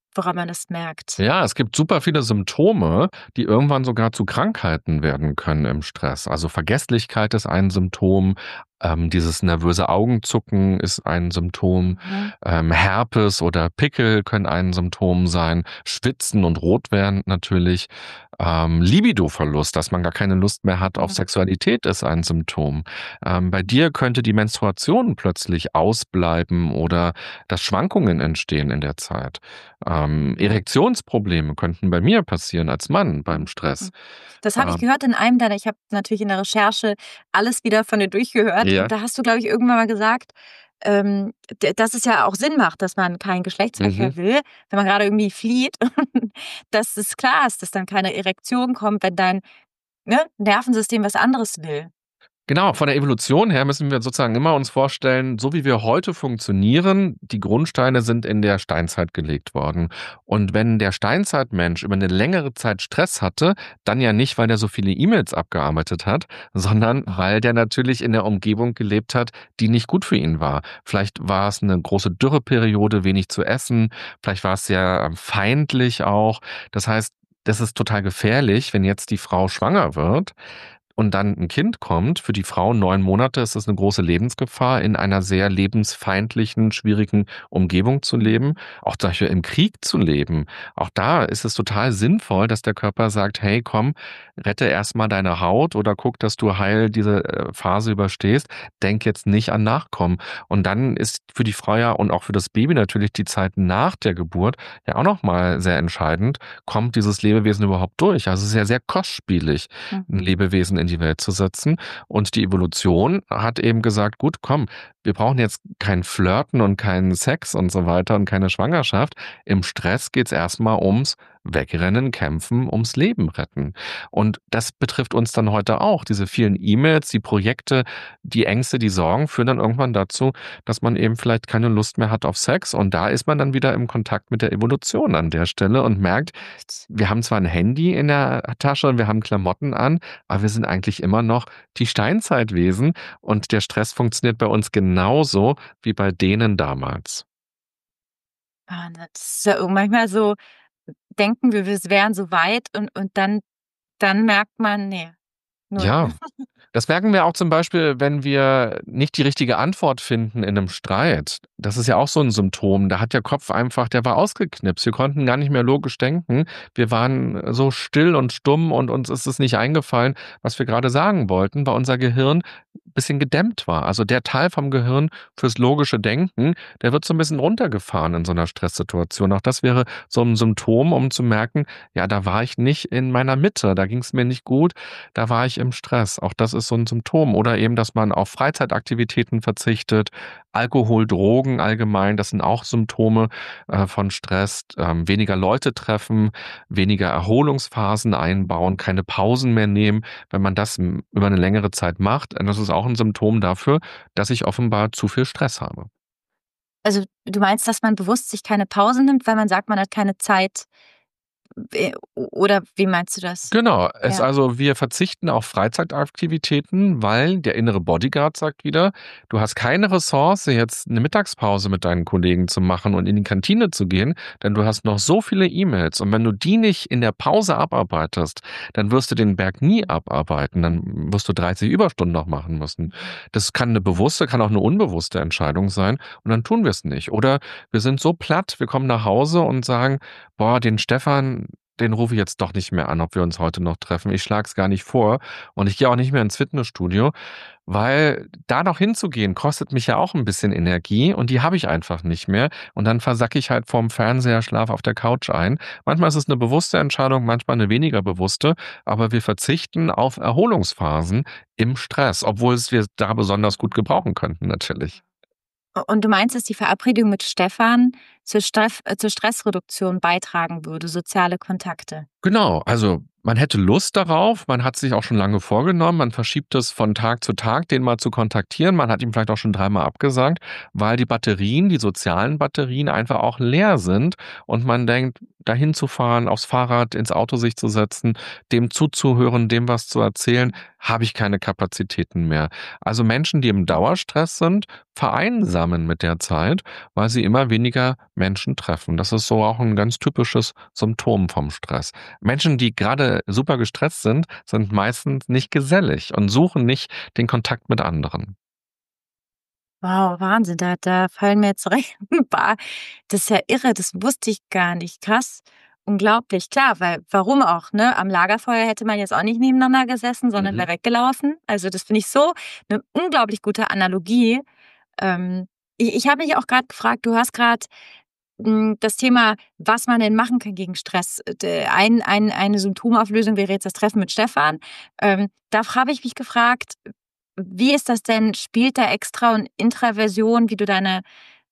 woran man das merkt? Ja, es gibt super viele Symptome, die irgendwann sogar zu Krankheiten werden können im Stress. Also Vergesslichkeit ist ein Symptom, ähm, dieses nervöse Augenzucken ist ein Symptom, Mhm. ähm, Herpes oder Pickel können ein Symptom sein, Schwitzen und Rotwerden natürlich, ähm, Libidoverlust, dass man gar keine Lust mehr hat auf Mhm. Sexualität, ist ein Symptom. Ähm, bei dir könnte die Menstruation plötzlich ausbleiben oder dass Schwankungen entstehen in der Zeit. Ähm, Erektionsprobleme könnten bei mir passieren als Mann beim Stress. Mhm. Das habe ich Ähm, gehört in einem deiner ich habe natürlich in der Recherche alles wieder von dir durchgehört und ja. da hast du, glaube ich, irgendwann mal gesagt, ähm, d dass es ja auch Sinn macht, dass man keinen Mhm. Geschlechtsverkehr will, wenn man grade irgendwie flieht, dass es klar ist, dass dann keine Erektion kommt, wenn dein, ne, Nervensystem was anderes will. Genau, von der Evolution her müssen wir sozusagen immer uns vorstellen, so wie wir heute funktionieren, die Grundsteine sind in der Steinzeit gelegt worden. Und wenn der Steinzeitmensch über eine längere Zeit Stress hatte, dann ja nicht, weil der so viele E-Mails abgearbeitet hat, sondern weil der natürlich in der Umgebung gelebt hat, die nicht gut für ihn war. Vielleicht war es eine große Dürreperiode, wenig zu essen, vielleicht war es sehr ähm, feindlich auch. Das heißt, das ist total gefährlich, wenn jetzt die Frau schwanger wird und dann ein Kind kommt. Für die Frau neun Monate ist das eine große Lebensgefahr, in einer sehr lebensfeindlichen, schwierigen Umgebung zu leben, auch zum Beispiel im Krieg zu leben. Auch da ist es total sinnvoll, dass der Körper sagt: „Hey, komm, rette erst mal deine Haut oder guck, dass du heil diese, äh, Phase überstehst. Denk jetzt nicht an Nachkommen.“ Und dann ist für die Frau ja und auch für das Baby natürlich die Zeit nach der Geburt ja auch noch mal sehr entscheidend. Kommt dieses Lebewesen überhaupt durch? Also, es ist ja sehr kostspielig, ein Mhm. Lebewesen in die Welt zu setzen. Und die Evolution hat eben gesagt: „Gut, komm, wir brauchen jetzt kein Flirten und keinen Sex und so weiter und keine Schwangerschaft. Im Stress geht's erst mal ums Wegrennen, Kämpfen, ums Leben retten.“ Und das betrifft uns dann heute auch. Diese vielen E-Mails, die Projekte, die Ängste, die Sorgen führen dann irgendwann dazu, dass man eben vielleicht keine Lust mehr hat auf Sex. Und da ist man dann wieder im Kontakt mit der Evolution an der Stelle und merkt, Echt? wir haben zwar ein Handy in der Tasche und wir haben Klamotten an, aber wir sind eigentlich immer noch die Steinzeitwesen und der Stress funktioniert bei uns genauso wie bei denen damals. Ah, das ist ja ir manchmal so denken wir, wir wären so weit und und dann dann merkt man, ne, null. Ja. Das merken wir auch zum Beispiel, wenn wir nicht die richtige Antwort finden in 'nem Streit. Das ist ja auch so 'n Symptom. Da hat der Kopf einfach der war ausgeknipst. Wir konnten gar nicht mehr logisch denken. Wir waren so still und stumm und uns ist es nicht eingefallen, was wir grade sagen wollten, weil unser Gehirn bisschen gedämmt war. Also, der Teil vom Gehirn fürs logische Denken, der wird so 'n bisschen runtergefahren in so 'ner Stresssituation. Auch das wäre so 'n Symptom, um zu merken: „Ja, da war ich nicht in meiner Mitte, da ging's mir nicht gut, da war ich im Stress.“ Auch das ist so 'n Symptom. Oder eben, dass man auf Freizeitaktivitäten verzichtet, Alkohol, Drogen allgemein, das sind auch Symptome, äh, von Stress. Ähm, weniger Leute treffen, weniger Erholungsphasen einbauen, keine Pausen mehr nehmen. Wenn man das, hm, über 'ne längere Zeit macht, dann ist es auch 'n Symptom dafür, dass ich offenbar zu viel Stress habe. Also, du meinst, dass man bewusst sich keine Pause nimmt, weil man sagt, man hat keine Zeit, äh, oder wie meinst du das? Genau, es Ja. also wir verzichten auf Freizeitaktivitäten, weil der innere Bodyguard sagt wieder: „Du hast keine Ressource, jetzt 'ne Mittagspause mit deinen Kollegen zu machen und in die Kantine zu gehen, denn du hast noch so viele E-Mails. Und wenn du die nicht in der Pause abarbeitest, dann wirst du den Berg nie abarbeiten. Dann wirst du dreißig Überstunden noch machen müssen.“ Das kann 'ne bewusste, kann auch 'ne unbewusste Entscheidung sein und dann tun wir's nicht. Oder wir sind so platt, wir kommen nach Hause und sagen: „Boah, den Stefan, den rufe ich jetzt doch nicht mehr an, ob wir uns heute noch treffen. Ich schlage es gar nicht vor und ich gehe auch nicht mehr ins Fitnessstudio“, weil da noch hinzugehen, kostet mich ja auch 'n bisschen Energie und die habe ich einfach nicht mehr. Und dann versacke ich halt vorm Fernseher, schlafe auf der Couch ein. Manchmal ist es 'ne bewusste Entscheidung, manchmal 'ne weniger bewusste, aber wir verzichten auf Erholungsphasen im Stress, obwohl es wir da besonders gut gebrauchen könnten natürlich. U und du meinst, dass die Verabredung mit Stefan zur Streff äh, zur Stressreduktion beitragen würde, soziale Kontakte? Genau, also man hätte Lust darauf, man hat sich auch schon lange vorgenommen, man verschiebt es von Tag zu Tag, den mal zu kontaktieren. Man hat ihm vielleicht auch schon dreimal abgesagt, weil die Batterien, die sozialen Batterien einfach auch leer sind und man denkt, dahin zu fahren, aufs Fahrrad, ins Auto sich zu setzen, dem zuzuhören, dem was zu erzählen, habe ich keine Kapazitäten mehr. Also Menschen, die im Dauerstress sind, vereinsamen mit der Zeit, weil sie immer weniger Menschen treffen. Das ist so auch ein ganz typisches Symptom vom Stress. Menschen, die gerade super gestresst sind, sind meistens nicht gesellig und suchen nicht den Kontakt mit anderen. Wow, Wahnsinn, da da fallen mir jetzt direkt 'n paar, das ist ja irre, das wusste ich gar nicht. Krass, unglaublich. Klar, weil warum auch, ne? Am Lagerfeuer hätte man jetzt auch nicht nebeneinander gesessen, sondern Mhm. wäre weggelaufen. Also, das finde ich so 'ne unglaublich gute Analogie. Ähm, ich ich habe mich auch grad gefragt, du hast grad, hm, das Thema, was man denn machen kann gegen Stress. Äh, d ein ein eine Symptomauflösung wäre jetzt das Treffen mit Stefan. Ähm, da habe ich mich gefragt, wie ist das denn? Spielt da Extra und Intraversion, wie du deine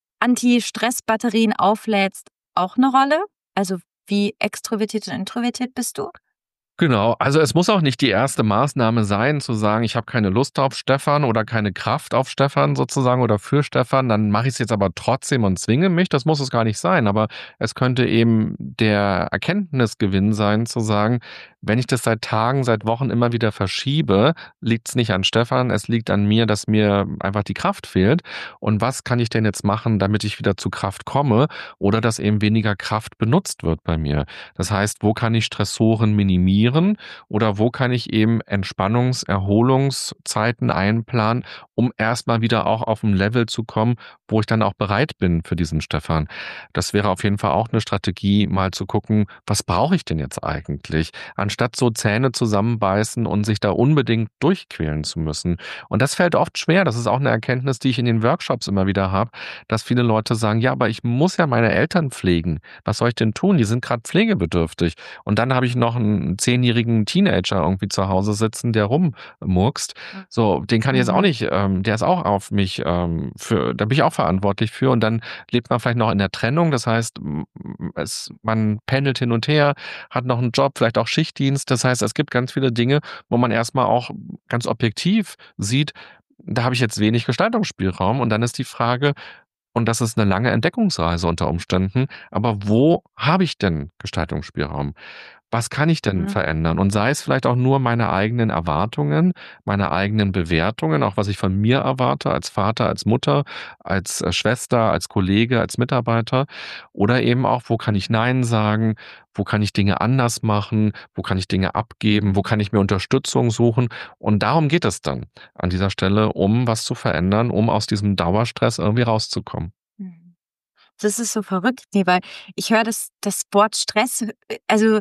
Anti-Stress-Batterien auflädst, auch 'ne Rolle? Also, wie extrovertiert und introvertiert bist du? Genau, also es muss auch nicht die erste Maßnahme sein, zu sagen: „Ich habe keine Lust auf Stefan oder keine Kraft auf Stefan sozusagen oder für Stefan, dann mache ich's jetzt aber trotzdem und zwinge mich.“ Das muss es gar nicht sein, aber es könnte eben der Erkenntnisgewinn sein, zu sagen: „Wenn ich das seit Tagen, seit Wochen immer wieder verschiebe, liegt's nicht an Stefan, es liegt an mir, dass mir einfach die Kraft fehlt. Und was kann ich denn jetzt machen, damit ich wieder zu Kraft komme oder dass eben weniger Kraft benutzt wird bei mir?“ Das heißt, wo kann ich Stressoren minimieren oder wo kann ich eben Entspannungs-, Erholungszeiten einplanen, um erst mal wieder auch auf 'n Level zu kommen, wo ich dann auch bereit bin für diesen Stefan. Das wäre auf jeden Fall auch 'ne Strategie, mal zu gucken: „Was brauche ich denn jetzt eigentlich?“ Anstatt so Zähne zusammenbeißen und sich da unbedingt durchquälen zu müssen. Und das fällt oft schwer. Das ist auch 'ne Erkenntnis, die ich in den Workshops immer wieder habe, dass viele Leute sagen: „Ja, aber ich muss ja meine Eltern pflegen. Was soll ich denn tun? Die sind grad pflegebedürftig. Und dann habe ich noch 'n zehnjährigen Teenager irgendwie zu Hause sitzen, der rummurkst. So, den kann ich jetzt auch Mhm. nicht ähm, der ist auch auf mich, ähm für da bin ich auch verantwortlich für.“ Und dann lebt man vielleicht noch in der Trennung. Das heißt, m m es man pendelt hin und her, hat noch 'n Job, vielleicht auch Schichtdienst. Das heißt, es gibt ganz viele Dinge, wo man erst mal auch ganz objektiv sieht, da habe ich jetzt wenig Gestaltungsspielraum. Und dann ist die Frage und das ist 'ne lange Entdeckungsreise unter Umständen, aber wo habe ich denn Gestaltungsspielraum? Was kann ich denn Mhm. verändern? Und sei es vielleicht auch nur meine eigenen Erwartungen, meine eigenen Bewertungen, auch was ich von mir erwarte als Vater, als Mutter, als, äh, Schwester, als Kollege, als Mitarbeiter. Oder eben auch, wo kann ich nein sagen? Wo kann ich Dinge anders machen? Wo kann ich Dinge abgeben? Wo kann ich mir Unterstützung suchen? Und darum geht es dann an dieser Stelle, um was zu verändern, um aus diesem Dauerstress irgendwie rauszukommen. Mhm. Das ist so verrückt, ne, weil ich höre das das Wort Stress, äh, also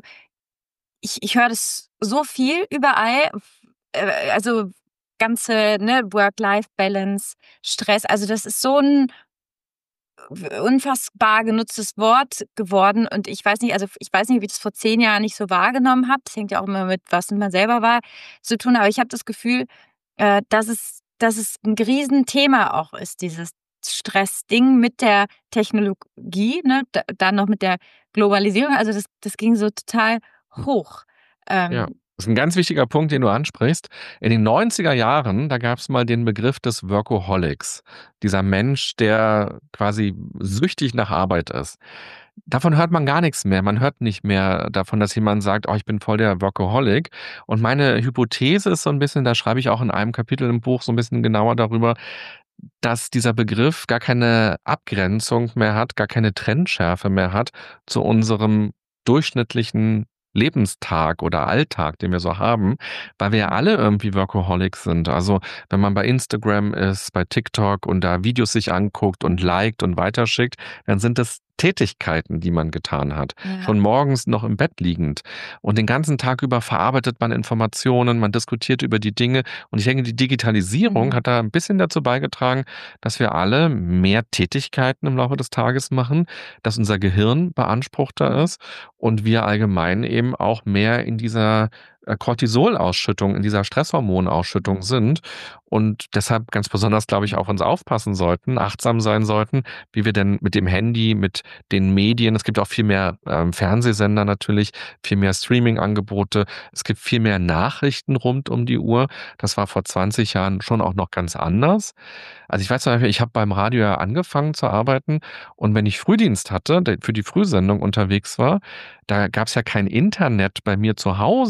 ich ich höre das so viel überall, f äh, also ganze, ne, Work-Life-Balance, Stress. Also, das ist so 'n w unfassbar genutztes Wort geworden und ich weiß nicht also ich weiß nicht, wie ich das vor zehn Jahren nicht so wahrgenommen habe. Das hängt ja auch immer mit was man selber war zu tun, aber ich habe das Gefühl, äh, dass es dass es 'n Riesenthema auch ist, dieses Stressding mit der Technologie, ne? D dann noch mit der Globalisierung. Also, das das ging so total hoch. Ja, Ähm ist 'n ganz wichtiger Punkt, den du ansprichst. In den neunziger Jahren, da gab's mal den Begriff des Workoholics. Dieser Mensch, der quasi süchtig nach Arbeit ist. Davon hört man gar nix mehr. Man hört nicht mehr davon, dass jemand sagt: „Oh, ich bin voll der Workaholic.“ Und meine Hypothese ist so 'n bisschen, da schreibe ich auch in einem Kapitel im Buch so 'n bisschen genauer darüber, dass dieser Begriff gar keine Abgrenzung mehr hat, gar keine Trennschärfe mehr hat zu unserem durchschnittlichen Lebenstag oder Alltag, den wir so haben, weil wir ja Mhm. alle irgendwie Workaholics sind. Also, wenn man bei Instagram ist, bei TikTok und da Videos sich anguckt und liked und weiterschickt, dann sind das Tätigkeiten, die man getan hat, Ja. schon morgens noch im Bett liegend. Und den ganzen Tag über verarbeitet man Informationen, man diskutiert über die Dinge. Und ich denke, die Digitalisierung Mhm. hat da 'n bisschen dazu beigetragen, dass wir alle mehr Tätigkeiten im Laufe des Tages machen, dass unser Gehirn beanspruchter Mhm. ist und wir allgemein eben auch mehr in dieser, äh, Cortisol-Ausschüttung, in dieser Stresshormon-Ausschüttung Mhm. sind und deshalb ganz besonders, glaube ich, Mhm. auf uns aufpassen sollten, achtsam sein sollten, wie wir denn mit dem Handy, mit den Medien es gibt auch viel mehr, ähm, Fernsehsender natürlich, viel mehr Streamingangebote. Es gibt viel mehr Nachrichten rund um die Uhr. Das war vor zwanzig Jahren schon auch noch ganz anders. Also, ich weiß zum Beispiel, ich habe beim Radio ja angefangen zu arbeiten und wenn ich Frühdienst hatte, de für die Frühsendung unterwegs war, da gab's ja kein Internet bei mir zu Hause zu der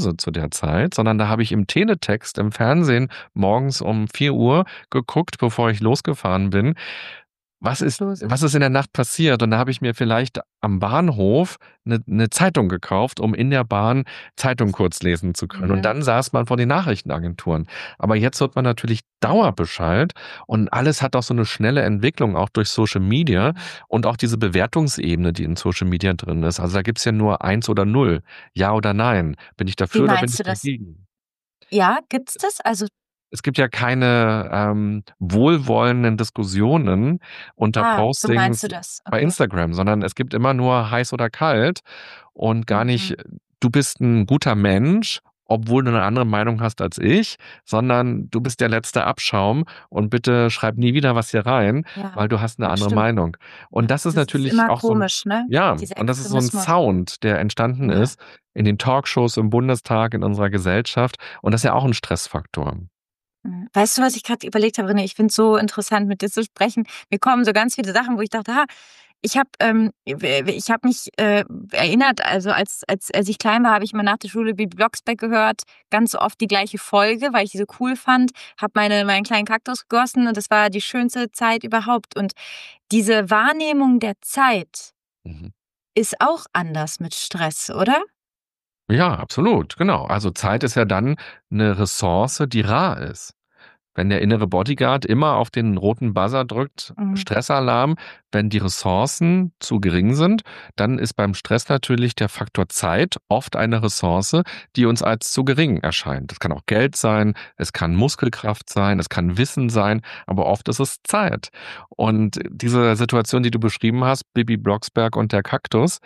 der Zeit, sondern da habe ich im Teletext im Fernsehen morgens um vier Uhr geguckt, bevor ich losgefahren bin. Was Was ist los? was ist in der Nacht passiert? Und da habe ich mir vielleicht am Bahnhof 'ne 'ne Zeitung gekauft, um in der Bahn Zeitung kurz lesen zu können. Und Mhm. dann saß man vor den Nachrichtenagenturen. Aber jetzt wird man natürlich Dauerbescheid und alles hat auch so 'ne schnelle Entwicklung, auch durch Social Media und auch diese Bewertungsebene, die in Social Media drin ist. Also, da gibt's ja nur eins oder null, ja oder nein. Bin ich Wie dafür oder bin meinst ich du das? dagegen? Ja, gibt's das? Also Es gibt ja keine, ähm, wohlwollenden Diskussionen unter Ah, so meinst du Postings das. bei Okay. Instagram, sondern es gibt immer nur heiß oder kalt und gar nicht, Mhm. du bist 'n guter Mensch, obwohl du 'ne andere Meinung hast als ich, sondern du bist der letzte Abschaum und bitte schreib nie wieder was hier rein, Ja, weil du hast 'ne ja, andere stimmt. Meinung. Und Ja, das ist das ist natürlich immer auch so 'n komisch, ne? ja, Dieser und das ist so 'n Extremismus. Sound, der entstanden Ja. ist in den Talkshows im Bundestag, in unserer Gesellschaft und das ist ja auch 'n Stressfaktor. Mhm. Weißt du, was ich grad überlegt habe, René? Ich finde es so interessant, mit dir zu sprechen. Mir kommen so ganz viele Sachen, wo ich dachte: „Ha, ich habe ähm, w w ich habe mich, äh, erinnert, also als als als ich klein war, habe ich immer nach der Schule Bibi Blocksberg gehört, ganz oft die gleiche Folge, weil ich die so cool fand, habe meine meinen kleinen Kaktus gegossen und das war die schönste Zeit überhaupt. Und diese Wahrnehmung der Zeit Mhm. ist auch anders mit Stress, oder? Ja, absolut, genau. Also, Zeit ist ja dann 'ne Ressource, die rar ist. Wenn der innere Bodyguard immer auf den roten Buzzer drückt, Mhm. Stressalarm, wenn die Ressourcen zu gering sind, dann ist beim Stress natürlich der Faktor Zeit oft eine Ressource, die uns als zu gering erscheint. Das kann auch Geld sein, es kann Muskelkraft sein, es kann Wissen sein, aber oft ist es Zeit. Und diese Situation, die du beschrieben hast, Bibi Blocksberg und der Kaktus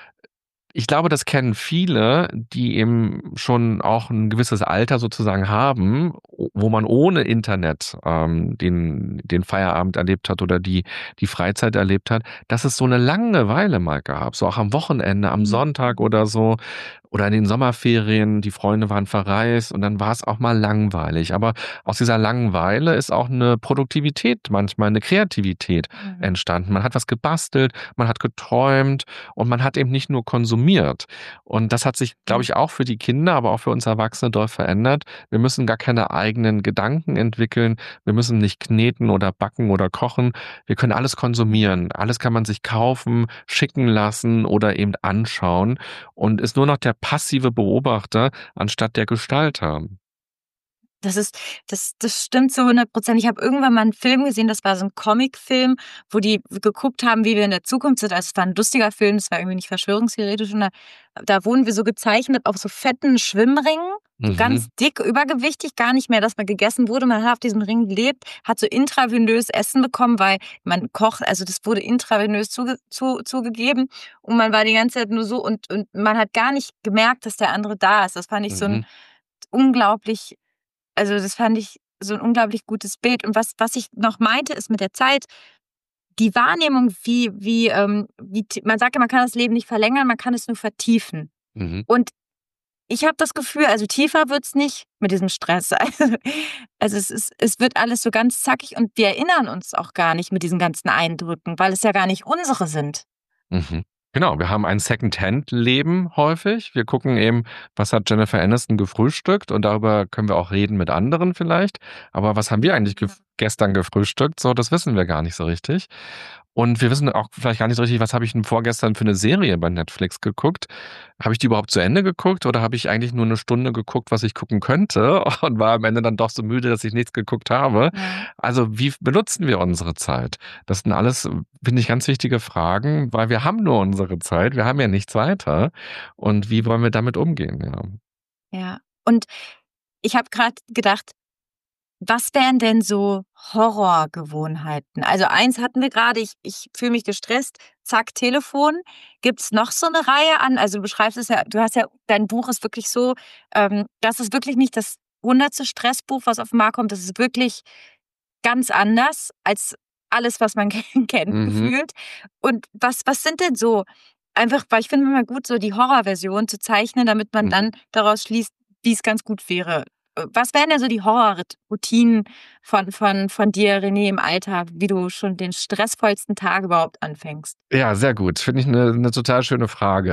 ich glaube, das kennen viele, die eben schon auch 'n gewisses Alter sozusagen haben, o wo man ohne Internet, ähm, den den Feierabend erlebt hat oder die die Freizeit erlebt hat, dass es so 'ne Langeweile mal gab, so auch am Wochenende, am Mhm. Sonntag oder so oder in den Sommerferien, die Freunde waren verreist und dann war's auch mal langweilig. Aber aus dieser Langeweile ist auch 'ne Produktivität, manchmal 'ne Kreativität Mhm. entstanden. Man hat was gebastelt, man hat geträumt und man hat eben nicht nur konsumiert. Und das hat sich, glaube Mhm. ich, auch für die Kinder, aber auch für uns Erwachsene doll verändert. Wir müssen gar keine eigenen Gedanken entwickeln. Wir müssen nicht kneten oder backen oder kochen. Wir können alles Mhm. konsumieren. Alles kann man sich kaufen, schicken lassen oder eben anschauen und ist nur noch der passive Beobachter anstatt der Gestalter. Das ist das das stimmt zu hundert Prozent. Ich habe irgendwann mal 'n Film gesehen, das war so 'n Comicfilm, wo die geguckt haben, wie wir in der Zukunft sind. Also, es war 'n lustiger Film, es war irgendwie nicht verschwörungstheoretisch und da da wurden wir so gezeichnet auf so fetten Schwimmringen, so ganz Mhm. dick, übergewichtig, gar nicht mehr, dass man gegessen wurde. Man hat auf diesem Ring gelebt, hat so intravenös Essen bekommen, weil man kocht also, das wurde intravenös zuge zu zugegeben und man war die ganze Zeit nur so und und man hat gar nicht gemerkt, dass der andere da ist. Das fand ich so 'n Mhm. unglaublich also, das fand ich so 'n unglaublich gutes Bild. Und was was ich noch meinte, ist mit der Zeit, die Wahrnehmung, wie wie, ähm, wie t man sagt ja, man kann das Leben nicht verlängern, man kann es nur vertiefen. Mhm. Und ich habe das Gefühl, also, tiefer wird's nicht mit diesem Stress. Also, es ist es wird alles so ganz zackig und wir erinnern uns auch gar nicht mit diesen ganzen Eindrücken, weil es ja gar nicht unsere sind. Mhm. Genau, wir haben ein Secondhand-Leben häufig. Wir gucken eben, was hat Jennifer Aniston gefrühstückt und darüber können wir auch reden mit anderen vielleicht. Aber was haben wir eigentlich gef gestern gefrühstückt? So, das wissen wir gar nicht so richtig. Und wir wissen auch vielleicht gar nicht so richtig, was habe ich 'n vorgestern für 'ne Serie bei Netflix geguckt? Habe ich die überhaupt zu Ende geguckt oder habe ich eigentlich nur 'ne Stunde geguckt, was ich gucken könnte und war am Ende dann doch so müde, dass ich nichts geguckt habe? Ja. Also, wie f benutzen wir unsere Zeit? Das sind alles, finde ich, ganz wichtige Fragen, weil wir haben nur unsere Zeit. Wir haben ja nichts weiter. Und wie wollen wir damit umgehen, ja? Ja. Und ich habe grad gedacht, was wären denn so Horrorgewohnheiten? Also, eins hatten wir grade, ich ich fühle mich gestresst, zack, Telefon. Gibt's noch so 'ne Reihe an also, du beschreibst es ja du hast ja dein Buch ist wirklich so, ähm das ist wirklich nicht das hundertste Stressbuch, was auf 'n Markt kommt. Das ist wirklich ganz anders als alles, was man ken kennt, Mhm. gefühlt. Und was was sind denn so einfach weil ich finde immer gut, so die Horrorversion zu zeichnen, damit man Mhm. dann daraus schließt, wie's ganz gut wäre. Äh, was wären denn so die Horrorrit Routinen von von von dir, René, im Alltag, wie du schon den stressvollsten Tag überhaupt anfängst? Ja, sehr gut. Finde ich 'ne 'ne total schöne Frage.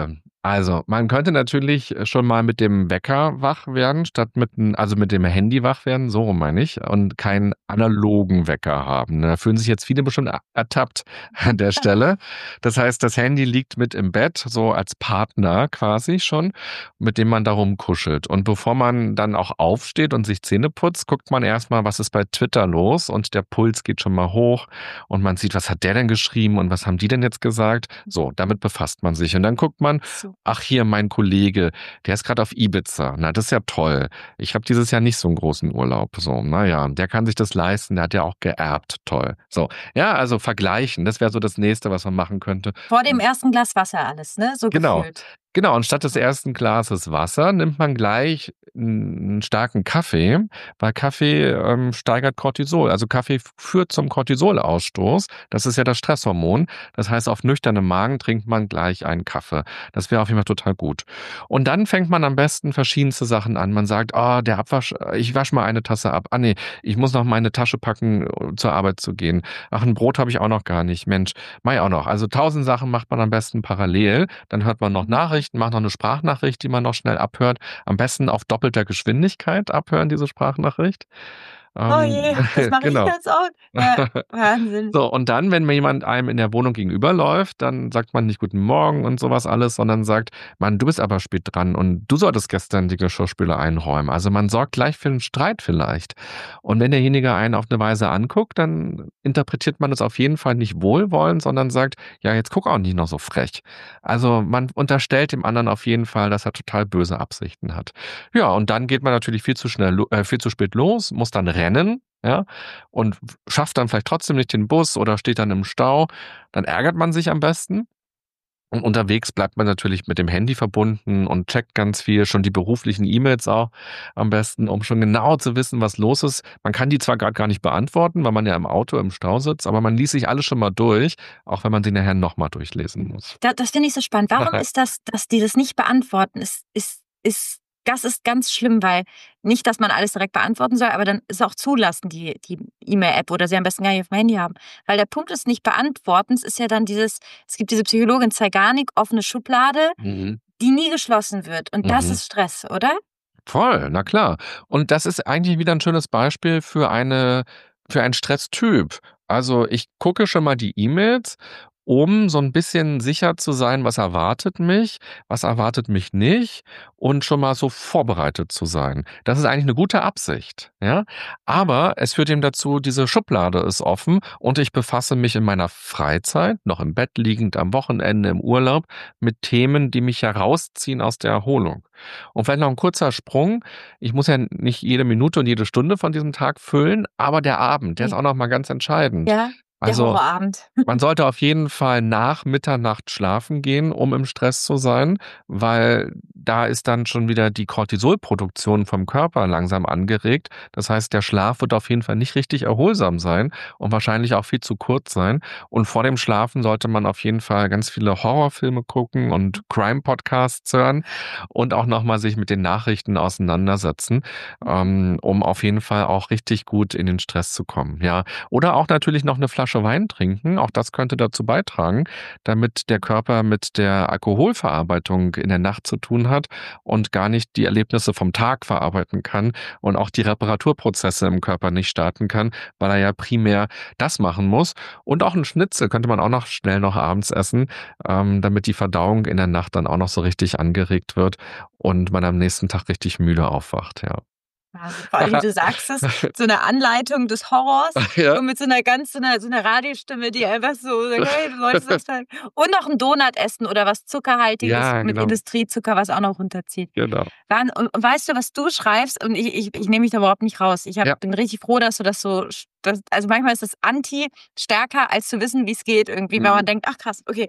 Also, man könnte natürlich schon mal mit dem Wecker wach werden, statt mit 'n also mit dem Handy wach werden, so rum meine ich, und keinen analogen Wecker haben, ne? Da fühlen sich jetzt viele bestimmt er ertappt an der Stelle. Das heißt, das Handy liegt mit im Bett, so als Partner quasi schon, mit dem man da rumkuschelt. Und bevor man dann auch aufsteht und sich Zähne putzt, guckt man erst mal, was ist bei Twitter los, und der Puls geht schon mal hoch und man sieht, was hat der denn geschrieben und was haben die denn jetzt gesagt? So, damit befasst man sich. Und dann guckt man, So. ach hier, mein Kollege, der ist gerade auf Ibiza. Na, das ist ja toll. Ich habe dieses Jahr nicht so einen großen Urlaub. So, naja, der kann sich das leisten, der hat ja auch geerbt. Toll. So, ja, also vergleichen, das wäre so das Nächste, was man machen könnte. Vor dem ersten Glas Wasser alles, ne? So Genau. gefühlt. Genau, und statt des ersten Glases Wasser nimmt man gleich 'n starken Kaffee, weil Kaffee, ähm, steigert Cortisol. Also Kaffee f führt zum Cortisolausstoß. Das ist ja das Stresshormon. Das heißt, auf nüchternem Magen trinkt man gleich einen Kaffee. Das wäre auf jeden Fall total gut. Und dann fängt man am besten verschiedenste Sachen an. Man sagt: „Ah, der Abwasch ich wasche mal eine Tasse ab. Ah ne, ich muss noch meine Tasche packen, zur Arbeit zu gehen. Ach, 'n Brot habe ich auch noch gar nicht. Mensch, mache ich auch noch.“ Also tausend Sachen macht man am besten parallel. Dann hört man noch Nachrichten, macht noch 'ne Sprachnachricht, die man noch schnell abhört. Am besten auf doppelter Geschwindigkeit abhören, diese Sprachnachricht. Oh Ähm, je, das mache ich genau. jetzt auch. Ja, Wahnsinn. So, und dann, wenn mir jemand einem in der Wohnung gegenüberläuft, dann sagt man nicht „Guten Morgen“ und so was alles, sondern sagt: „Mann, du bist aber spät dran und du solltest gestern die Geschirrspüler einräumen.“ Also, man sorgt gleich für 'n Streit vielleicht. Und wenn derjenige einen auf 'ne Weise anguckt, dann interpretiert man das auf jeden Fall nicht wohlwollend, sondern sagt: „Ja, jetzt guck auch nicht noch so frech.“ Also, man unterstellt dem anderen auf jeden Fall, dass er total böse Absichten hat. Ja, und dann geht man natürlich viel zu schnell lo äh, viel zu spät los, muss dann rennen, ja, und w schafft dann vielleicht trotzdem nicht den Bus oder steht dann im Stau. Dann ärgert man sich am besten. Und unterwegs bleibt man natürlich mit dem Handy verbunden und checkt ganz viel, schon die beruflichen E-Mails auch am besten, um schon genau zu wissen, was los ist. Man kann die zwar grad gar nicht beantworten, weil man ja im Auto im Stau sitzt, aber man liest sich alles schon mal durch, auch wenn man sie nachher noch mal durchlesen muss. Da das finde ich so spannend. Warum ist das dass dieses Nicht-Beantworten ist ist ist das ist ganz schlimm, weil nicht, dass man alles direkt beantworten soll, aber dann ist auch zulassen, die die E-Mail-App oder sie am besten gar nicht aufm Handy haben. Weil der Punkt des Nicht-Beantwortens ist ja dann dieses es gibt diese Psychologin Zeigarnik, offene Schublade, Mhm. die nie geschlossen wird. Und das Mhm. ist Stress, oder? Voll, na klar. Und das ist eigentlich wieder 'n schönes Beispiel für eine für einen Stresstyp. Also, ich gucke schon mal die E-Mails, um so 'n bisschen sicher zu sein, was erwartet mich, was erwartet mich nicht und schon mal so vorbereitet zu sein. Das ist eigentlich 'ne gute Absicht, ja? Aber es führt eben dazu, diese Schublade ist offen und ich befasse mich in meiner Freizeit, noch im Bett liegend, am Wochenende, im Urlaub, mit Themen, die mich herausziehen aus der Erholung. Und vielleicht noch 'n kurzer Sprung. Ich muss ja nicht jede Minute und jede Stunde von diesem Tag füllen, aber der Abend, der ist Mhm. auch noch mal ganz entscheidend. Ja, der Also, Horrorabend. man sollte auf jeden Fall nach Mitternacht schlafen gehen, um im Stress zu sein, weil da ist dann schon wieder die Cortisolproduktion vom Körper langsam angeregt. Das heißt, der Schlaf wird auf jeden Fall nicht richtig erholsam sein und wahrscheinlich auch viel zu kurz sein. Und vor dem Schlafen sollte man auf jeden Fall ganz viele Horrorfilme gucken und Crime-Podcasts hören und auch noch mal sich mit den Nachrichten auseinandersetzen, ähm, um auf jeden Fall auch richtig gut in den Stress zu kommen, ja. Oder auch natürlich noch 'ne Flasche Wein trinken. Auch das könnte dazu beitragen, damit der Körper mit der Alkoholverarbeitung in der Nacht zu tun hat und gar nicht die Erlebnisse vom Tag verarbeiten kann und auch die Reparaturprozesse im Körper nicht starten kann, weil er ja primär das machen muss. Und auch 'n Schnitzel könnte man auch noch schnell noch abends essen, ähm, damit die Verdauung in der Nacht dann auch noch so richtig angeregt wird und man am nächsten Tag richtig müde aufwacht, ja. Wahnsinn. Vor allem, du sagst es, so 'ne Anleitung des Horrors Ja. und mit so 'ner ganz so 'ner so 'ner Radiostimme, die einfach so sagt: „Hey, du solltest das teilen.“ Und noch 'n Donut essen oder was Zuckerhaltiges Ja, mit genau. Industriezucker, was auch noch runterzieht. Genau. Wahn und und weißt du, was du schreibst? Und ich ich ich nehme mich da überhaupt nicht raus. Ich habe Ja. bin richtig froh, dass du das so sch das also, manchmal ist das Anti stärker, als zu wissen, wie's geht irgendwie, weil man Mhm. denkt: „Ach krass, okay.“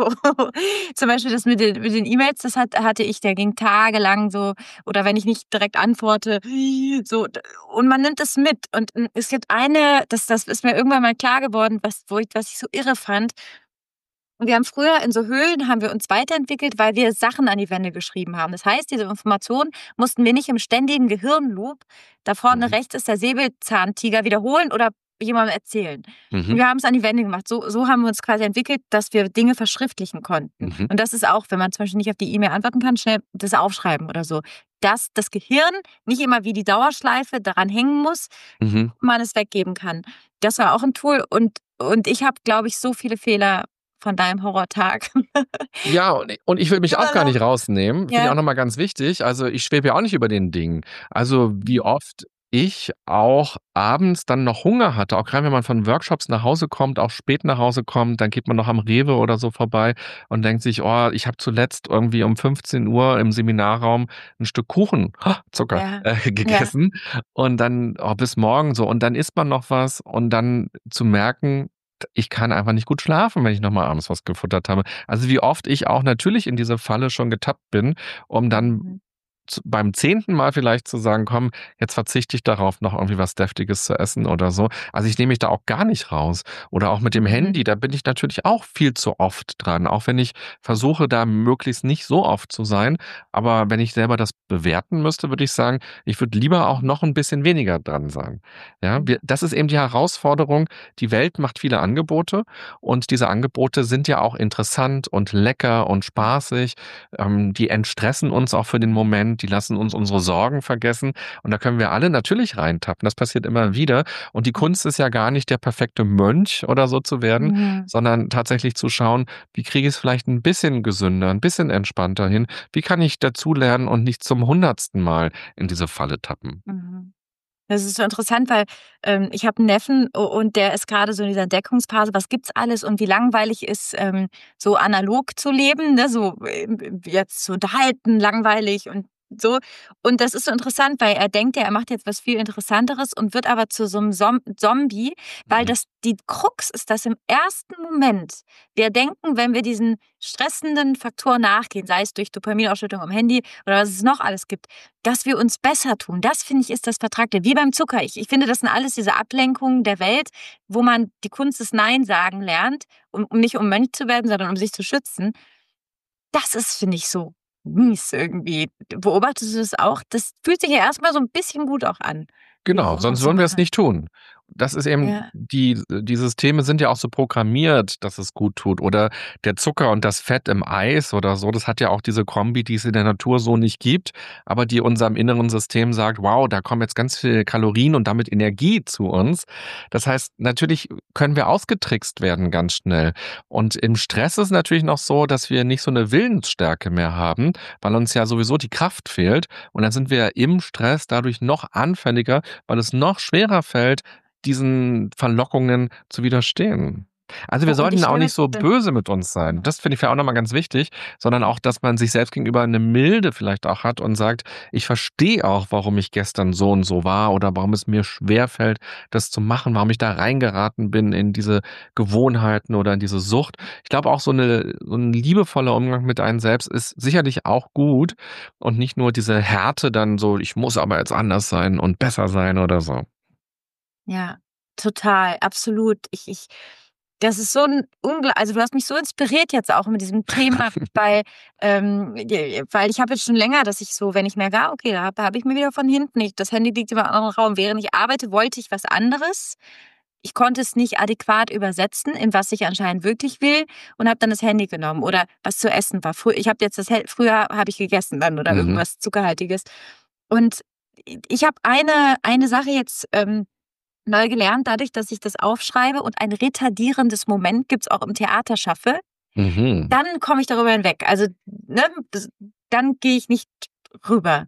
Zum Beispiel das mit den mit den E-Mails, das hat hatte ich, der ging tagelang so oder wenn ich nicht direkt antworte, so d und man nimmt es mit. Und, hm, es gibt eine, das das ist mir irgendwann mal klar geworden, was wo ich was ich so irre fand. Wir haben früher in so Höhlen haben wir uns weiterentwickelt, weil wir Sachen an die Wände geschrieben haben. Das heißt, diese Information mussten wir nicht im ständigen Gehirnloop, da vorne Mhm. rechts ist der Säbelzahntiger, wiederholen oder jemandem erzählen. Und Mhm. wir haben es an die Wände gemacht. So, so haben wir uns quasi entwickelt, dass wir Dinge verschriftlichen konnten. Mhm. Und das ist auch, wenn man zum Beispiel nicht auf die E-Mail antworten kann, schnell das aufschreiben oder so. Dass das Gehirn nicht immer wie die Dauerschleife daran hängen muss, Mhm. man es weggeben kann. Das war auch ein Tool. Und, und ich habe, glaube ich, so viele Fehler von deinem Horrortag. Ja, und und ich will mich auch gar nicht Überlaufen. rausnehmen. Finde ich Ja. auch noch mal ganz wichtig. Also, ich schwebe ja auch nicht über den Dingen. Also, wie Mhm. oft ich auch abends dann noch Hunger hatte, auch grade wenn man von Workshops nach Hause kommt, auch spät nach Hause kommt, dann geht man noch am Rewe oder so vorbei und denkt sich: „Oh, ich habe zuletzt irgendwie um fünfzehn Uhr im Seminarraum 'n Stück Kuchen, Zucker, Ja. äh, Ja. gegessen." Und dann: „Oh, bis morgen", so. Und dann isst man noch was und dann zu merken, d ich kann einfach nicht gut schlafen, wenn ich noch mal abends was gefuttert habe. Also, wie oft ich auch natürlich in diese Falle schon getappt bin, um dann Mhm. z beim zehnten Mal vielleicht zu sagen: „Komm, jetzt verzichte ich darauf, noch irgendwie was Deftiges zu essen" oder so. Also, ich nehme mich da auch gar nicht raus. Oder auch mit dem Mhm. Handy, da bin ich natürlich auch viel zu oft dran, auch wenn ich versuche, da möglichst nicht so oft zu sein. Aber wenn ich selber das bewerten müsste, würde ich sagen, ich würde lieber auch noch 'n bisschen weniger dran sein. Ja, wir Mhm. das ist eben die Herausforderung. Die Welt macht viele Angebote und diese Angebote sind ja auch interessant und lecker und spaßig. Ähm, die entstressen uns auch für den Moment, die lassen uns unsere Sorgen vergessen und da können wir alle natürlich reintappen. Das passiert immer wieder und die Kunst ist ja gar nicht, der perfekte Mönch oder so zu werden, Mhm. sondern tatsächlich zu schauen: Wie kriege ich's vielleicht 'n bisschen gesünder, 'n bisschen entspannter hin? Wie kann ich dazulernen und nicht zum hundertsten Mal in diese Falle tappen? Mhm. Das ist so interessant, weil, ähm, ich habe 'n Neffen u und der ist grade so in dieser Entdeckungsphase. Was gibt's alles und wie langweilig ist, ähm, so analog zu leben, ne? So, ähm, jetzt zu unterhalten, langweilig und so. Und das ist so interessant, weil er denkt ja, er macht jetzt was viel Interessanteres und wird aber zu so 'nem Som Zombie, weil Mhm. das die Krux ist, dass im ersten Moment wir denken, wenn wir diesen stressenden Faktoren nachgehen, sei es durch Dopaminausschüttung am Handy oder was es noch alles gibt, dass wir uns besser tun. Das, finde ich, ist das Vertrackte. Wie beim Zucker. Ich ich finde, das sind alles diese Ablenkungen der Welt, wo man die Kunst des Nein sagen lernt, um um nicht um Mönch zu werden, sondern um sich zu schützen. Das ist, finde ich, so mies irgendwie. Beobachtest du das auch? Das fühlt sich ja erst mal so 'n bisschen gut auch an, diese Genau, Sachen sonst zu würden wir es machen. nicht tun. Das ist eben Ja. die die Systeme sind ja auch so programmiert, dass es gut tut. Oder der Zucker und das Fett im Eis oder so, das hat ja auch diese Kombi, die es in der Natur so nicht gibt, aber die unserem inneren System sagt: „Wow, da kommen jetzt ganz viel Kalorien und damit Energie zu uns." Das heißt, natürlich können wir ausgetrickst werden ganz schnell. Und im Stress ist natürlich noch so, dass wir nicht so 'ne Willensstärke mehr haben, weil uns ja sowieso die Kraft fehlt. Und dann sind wir im Stress dadurch noch anfälliger, weil es noch schwerer fällt, diesen Verlockungen zu widerstehen. Also, wir Und ich sollten auch stelle mir nicht so dann böse mit uns sein. Das finde ich wäre auch noch mal ganz wichtig, sondern auch, dass man sich selbst gegenüber 'ne Milde vielleicht auch hat und sagt: „Ich verstehe auch, warum ich gestern so und so war oder warum es mir schwerfällt, das zu machen, warum ich da reingeraten bin in diese Gewohnheiten oder in diese Sucht." Ich glaube auch so 'ne so 'n liebevoller Umgang mit einem selbst ist sicherlich auch gut und nicht nur diese Härte dann so: „Ich muss aber jetzt anders sein und besser sein" oder so. Ja, total, absolut. Ich ich das ist so 'n ungl also, du hast mich so inspiriert jetzt auch mit diesem Thema, weil, ähm, j weil ich habe jetzt schon länger, dass ich so, wenn ich merke, ah, okay, da habe da habe ich mir wieder von hinten ich das Handy liegt im anderen Raum. Während ich arbeite, wollte ich was anderes. Ich konnte es nicht adäquat übersetzen, in was ich anscheinend wirklich will und habe dann das Handy genommen oder was zu essen war. Frü ich habe jetzt das He früher habe ich gegessen dann oder Mhm. irgendwas Zuckerhaltiges. Und i ich habe eine eine Sache jetzt, ähm, neu gelernt, dadurch, dass ich das aufschreibe und ein retardierendes Moment gibt's auch im Theater schaffe, Mhm. dann komme ich darüber hinweg. Also, ne, das dann gehe ich nicht rüber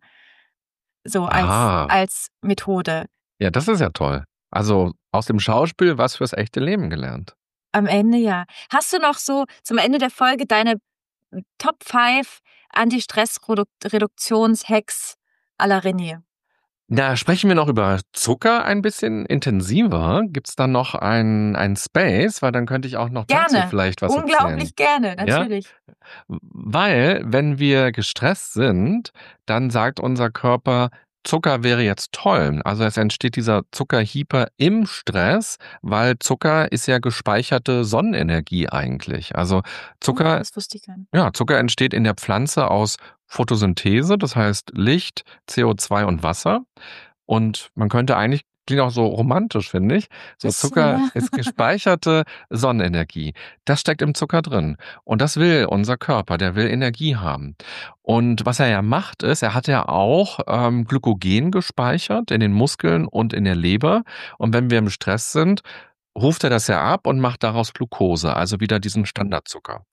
so als Ah. als Methode. Ja, das ist ja toll. Also, aus dem Schauspiel was fürs echte Leben gelernt. Am Ende ja. Hast du noch so zum Ende der Folge deine Top five Anti-Stress-Rodukt Reduktions-Hacks à la René? Na, sprechen wir noch über Zucker ein bisschen intensiver? Gibt's da noch ein ein Space? Weil dann könnte ich auch noch dazu Gerne, vielleicht was erzählen. unglaublich gerne, Ja? natürlich. W weil, wenn wir gestresst sind, dann sagt unser Körper: „Zucker wäre jetzt toll." Also, es entsteht dieser Zuckerhyper im Stress, weil Zucker ist ja gespeicherte Sonnenenergie eigentlich. Also, Oh, Zucker das wusste ich gar nicht. ja, Zucker entsteht in der Pflanze aus Photosynthese, das heißt Licht, CO2 und Wasser. Und man könnte eigentlich klingt auch so romantisch, finde ich. So Bisschen, Zucker ne? ist gespeicherte Sonnenenergie. Das steckt im Zucker drin. Und das will unser Körper, der will Energie haben. Und was er ja macht, ist, er hat ja auch ähm, Glykogen gespeichert in den Muskeln und in der Leber. Und wenn wir im Stress sind, ruft er das ja ab und macht daraus Glucose, also wieder diesen Standardzucker.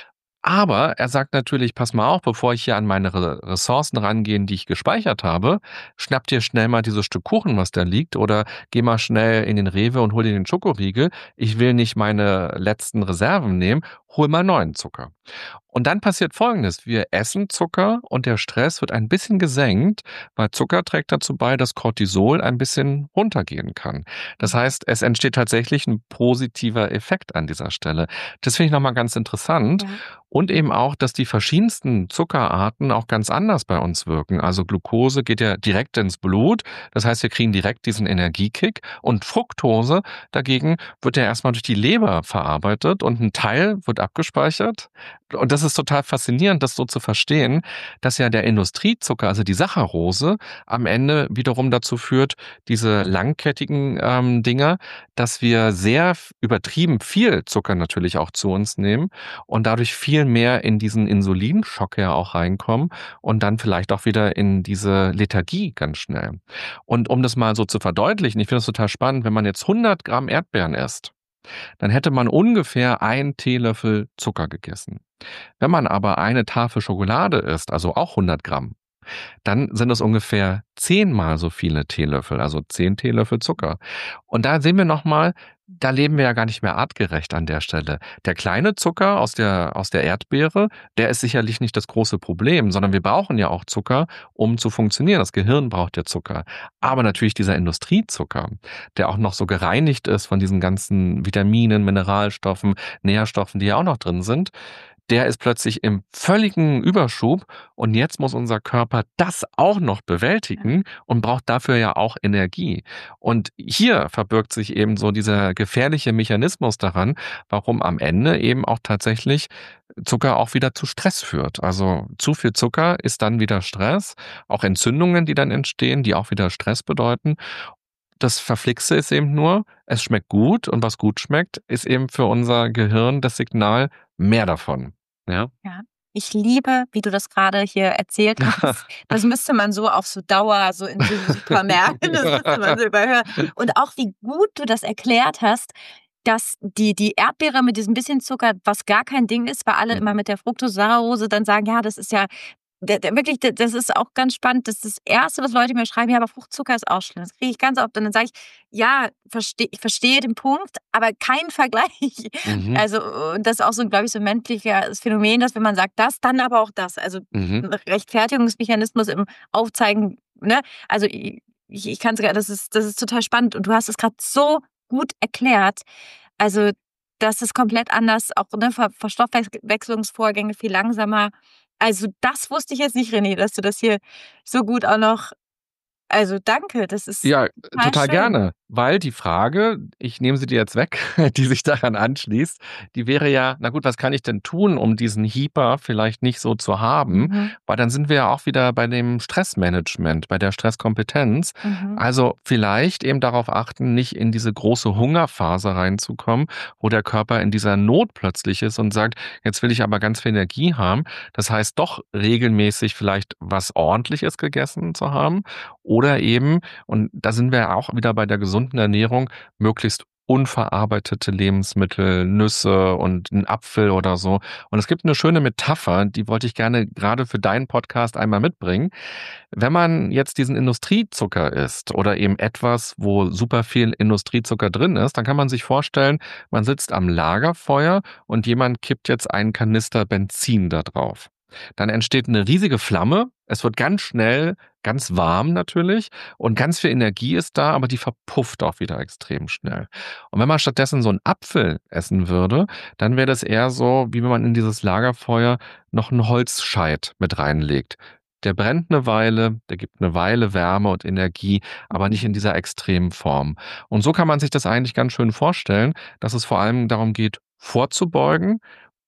Aber er sagt natürlich: „Pass mal auf, bevor ich hier an meine Re Ressourcen rangehe, die ich gespeichert habe, schnapp dir schnell mal dieses Stück Kuchen, was da liegt, oder geh mal schnell in den Rewe und hol dir den Schokoriegel. Ich will nicht meine letzten Reserven nehmen, hol mal neuen Zucker.“ Und dann passiert Folgendes: Wir essen Zucker und der Stress wird ein bisschen gesenkt, weil Zucker trägt dazu bei, dass Cortisol ein bisschen runtergehen kann. Das heißt, es entsteht tatsächlich ein positiver Effekt an dieser Stelle. Das finde ich noch mal ganz interessant. Ja. Und eben auch, dass die verschiedensten Zuckerarten auch ganz anders bei uns wirken. Also Glucose geht ja direkt ins Blut. Das heißt, wir kriegen direkt diesen Energiekick. Und Fructose dagegen wird ja erstmal durch die Leber verarbeitet und ein Teil wird abgespeichert. Und das ist total faszinierend, das so zu verstehen, dass ja der Industriezucker, also die Saccharose, am Ende wiederum dazu führt, diese langkettigen ähm, Dinger, dass wir sehr f- übertrieben viel Zucker natürlich auch zu uns nehmen und dadurch viel mehr in diesen Insulinschock ja auch reinkommen und dann vielleicht auch wieder in diese Lethargie ganz schnell. Und um das mal so zu verdeutlichen, ich finde es total spannend, wenn man jetzt hundert Gramm Erdbeeren isst, dann hätte man ungefähr einen Teelöffel Zucker gegessen. Wenn man aber eine Tafel Schokolade isst, also auch hundert Gramm, dann sind es ungefähr zehnmal so viele Teelöffel, also zehn Teelöffel Zucker. Und da sehen wir noch mal, da leben wir ja gar nicht mehr artgerecht an der Stelle. Der kleine Zucker aus der aus der Erdbeere, der ist sicherlich nicht das große Problem, sondern wir brauchen ja auch Zucker, um zu funktionieren. Das Gehirn braucht ja Zucker. Aber natürlich dieser Industriezucker, der auch noch so gereinigt ist von diesen ganzen Vitaminen, Mineralstoffen, Nährstoffen, die ja auch noch drin sind, der ist plötzlich im völligen Überschub und jetzt muss unser Körper das auch noch bewältigen und braucht dafür ja auch Energie. Und hier verbirgt sich eben so dieser gefährliche Mechanismus daran, warum am Ende eben auch tatsächlich Zucker auch wieder zu Stress führt. Also zu viel Zucker ist dann wieder Stress, auch Entzündungen, die dann entstehen, die auch wieder Stress bedeuten. Das Verflixte ist eben nur, es schmeckt gut und was gut schmeckt, ist eben für unser Gehirn das Signal: mehr davon. Ja. Ja. Ich liebe, wie du das gerade hier erzählt hast. Das müsste man so auf so Dauer so in so Supermärkten, das müsste man so überhören. Und auch wie gut du das erklärt hast, dass die die Erdbeere mit diesem bisschen Zucker, was gar kein Ding ist, weil alle immer Mhm. mit der Fructose, Saccharose dann sagen: „Ja, das ist ja der der wirklich, d das ist auch ganz spannend. Das ist das Erste, was Leute mir schreiben: „Ja, aber Fruchtzucker ist auch schlimm.“ Das kriege ich ganz oft und dann sage ich: „Ja, verstehe ich verstehe den Punkt, aber kein Vergleich.“ Mhm. Also, und das ist auch so 'n, glaube ich, so 'n menschliches Phänomen, dass wenn man sagt das, dann aber auch das. Also, Mhm. 'n Rechtfertigungsmechanismus im Aufzeigen, ne? Also, i ich ich kann's grad, das ist das ist total spannend und du hast es grad so gut erklärt. Also, das ist komplett anders, auch, ne, Ver Verstoffwechslungsvorgänge viel langsamer. Also, das wusste ich jetzt nicht, René, dass du das hier so gut auch noch, also, danke, das ist Ja, total total schön. gerne, weil die Frage, ich nehme sie dir jetzt weg, die sich daran anschließt, die wäre ja: „Na gut, was kann ich denn tun, um diesen Hyper vielleicht nicht so zu haben?“ Mhm, Weil dann sind wir ja auch wieder bei dem Stressmanagement, bei der Stresskompetenz. mhm, Also, vielleicht eben darauf achten, nicht in diese große Hungerphase reinzukommen, wo der Körper in dieser Not plötzlich ist und sagt: „Jetzt will ich aber ganz viel Energie haben.“ Das heißt, doch regelmäßig vielleicht was Ordentliches gegessen zu haben oder eben, und da sind wir ja auch wieder bei der gesunden Ernährung, möglichst unverarbeitete Lebensmittel, Nüsse und 'n Apfel oder so. Und es gibt 'ne schöne Metapher, die wollte ich gerne grade für deinen Podcast einmal mitbringen. Wenn man jetzt diesen Industriezucker isst oder eben etwas, wo super viel Industriezucker drin ist, dann kann man sich vorstellen, man sitzt am Lagerfeuer und jemand kippt jetzt einen Kanister Benzin da drauf. Dann entsteht 'ne riesige Flamme. Es wird ganz schnell ganz warm natürlich und ganz viel Energie ist da, aber die verpufft auch wieder extrem schnell. Und wenn man stattdessen so 'n Apfel essen würde, dann wäre das eher so, wie wenn man in dieses Lagerfeuer noch 'n Holzscheit mit reinlegt. Der brennt 'ne Weile, der gibt 'ne Weile Wärme und Energie, aber nicht in dieser extremen Form. Und so kann man sich das eigentlich ganz schön vorstellen, dass es vor allem darum geht, vorzubeugen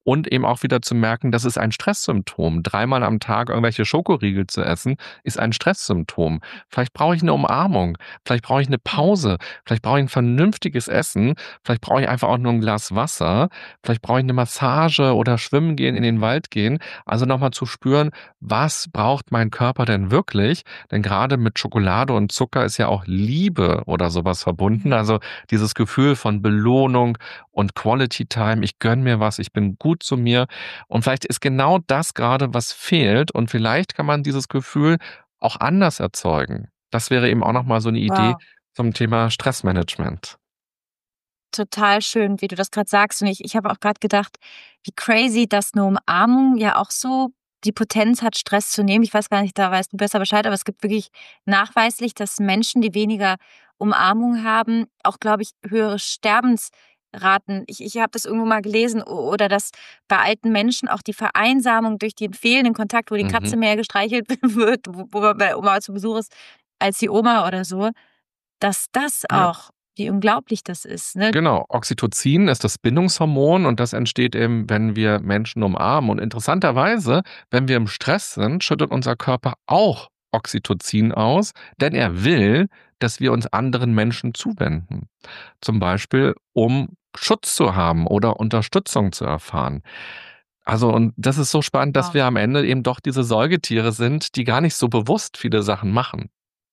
Und eben auch wieder zu merken, das ist ein Stresssymptom. Dreimal am Tag irgendwelche Schokoriegel zu essen, ist ein Stresssymptom. Vielleicht brauche ich eine Umarmung, vielleicht brauche ich eine Pause, vielleicht brauche ich ein vernünftiges Essen, vielleicht brauche ich einfach auch nur ein Glas Wasser, vielleicht brauche ich eine Massage oder schwimmen gehen, in den Wald gehen. Also nochmal zu spüren, was braucht mein Körper denn wirklich? Denn gerade mit Schokolade und Zucker ist ja auch Liebe oder sowas verbunden. Also dieses Gefühl von Belohnung und Quality Time. Ich gönne mir was, ich bin gut zu mir. Und vielleicht ist genau das gerade, was fehlt. Und vielleicht kann man dieses Gefühl auch anders erzeugen. Das wäre eben auch nochmal so eine Idee Wow. zum Thema Stressmanagement. Total schön, wie du das gerade sagst. Und ich, ich habe auch gerade gedacht, wie crazy, dass eine Umarmung ja auch so die Potenz hat, Stress zu nehmen. Ich weiß gar nicht, da weißt du besser Bescheid, aber es gibt wirklich nachweislich, dass Menschen, die weniger Umarmung haben, auch, glaube ich, höhere Sterbensraten. Ich, ich habe das irgendwo mal gelesen. o- Oder dass bei alten Menschen auch die Vereinsamung durch den fehlenden Kontakt, wo die Mhm. Katze mehr gestreichelt wird, wo, wo man bei Oma zu Besuch ist, als die Oma oder so, dass das Ja. auch, wie unglaublich das ist, ne? Genau, Oxytocin ist das Bindungshormon und das entsteht eben, wenn wir Menschen umarmen. Und interessanterweise, wenn wir im Stress sind, schüttet unser Körper auch Oxytocin aus, denn er will, dass wir uns anderen Menschen zuwenden. Zum Beispiel, um Schutz zu haben oder Unterstützung zu erfahren. Also, und das ist so spannend, dass Wow. wir am Ende eben doch diese Säugetiere sind, die gar nicht so bewusst viele Sachen machen.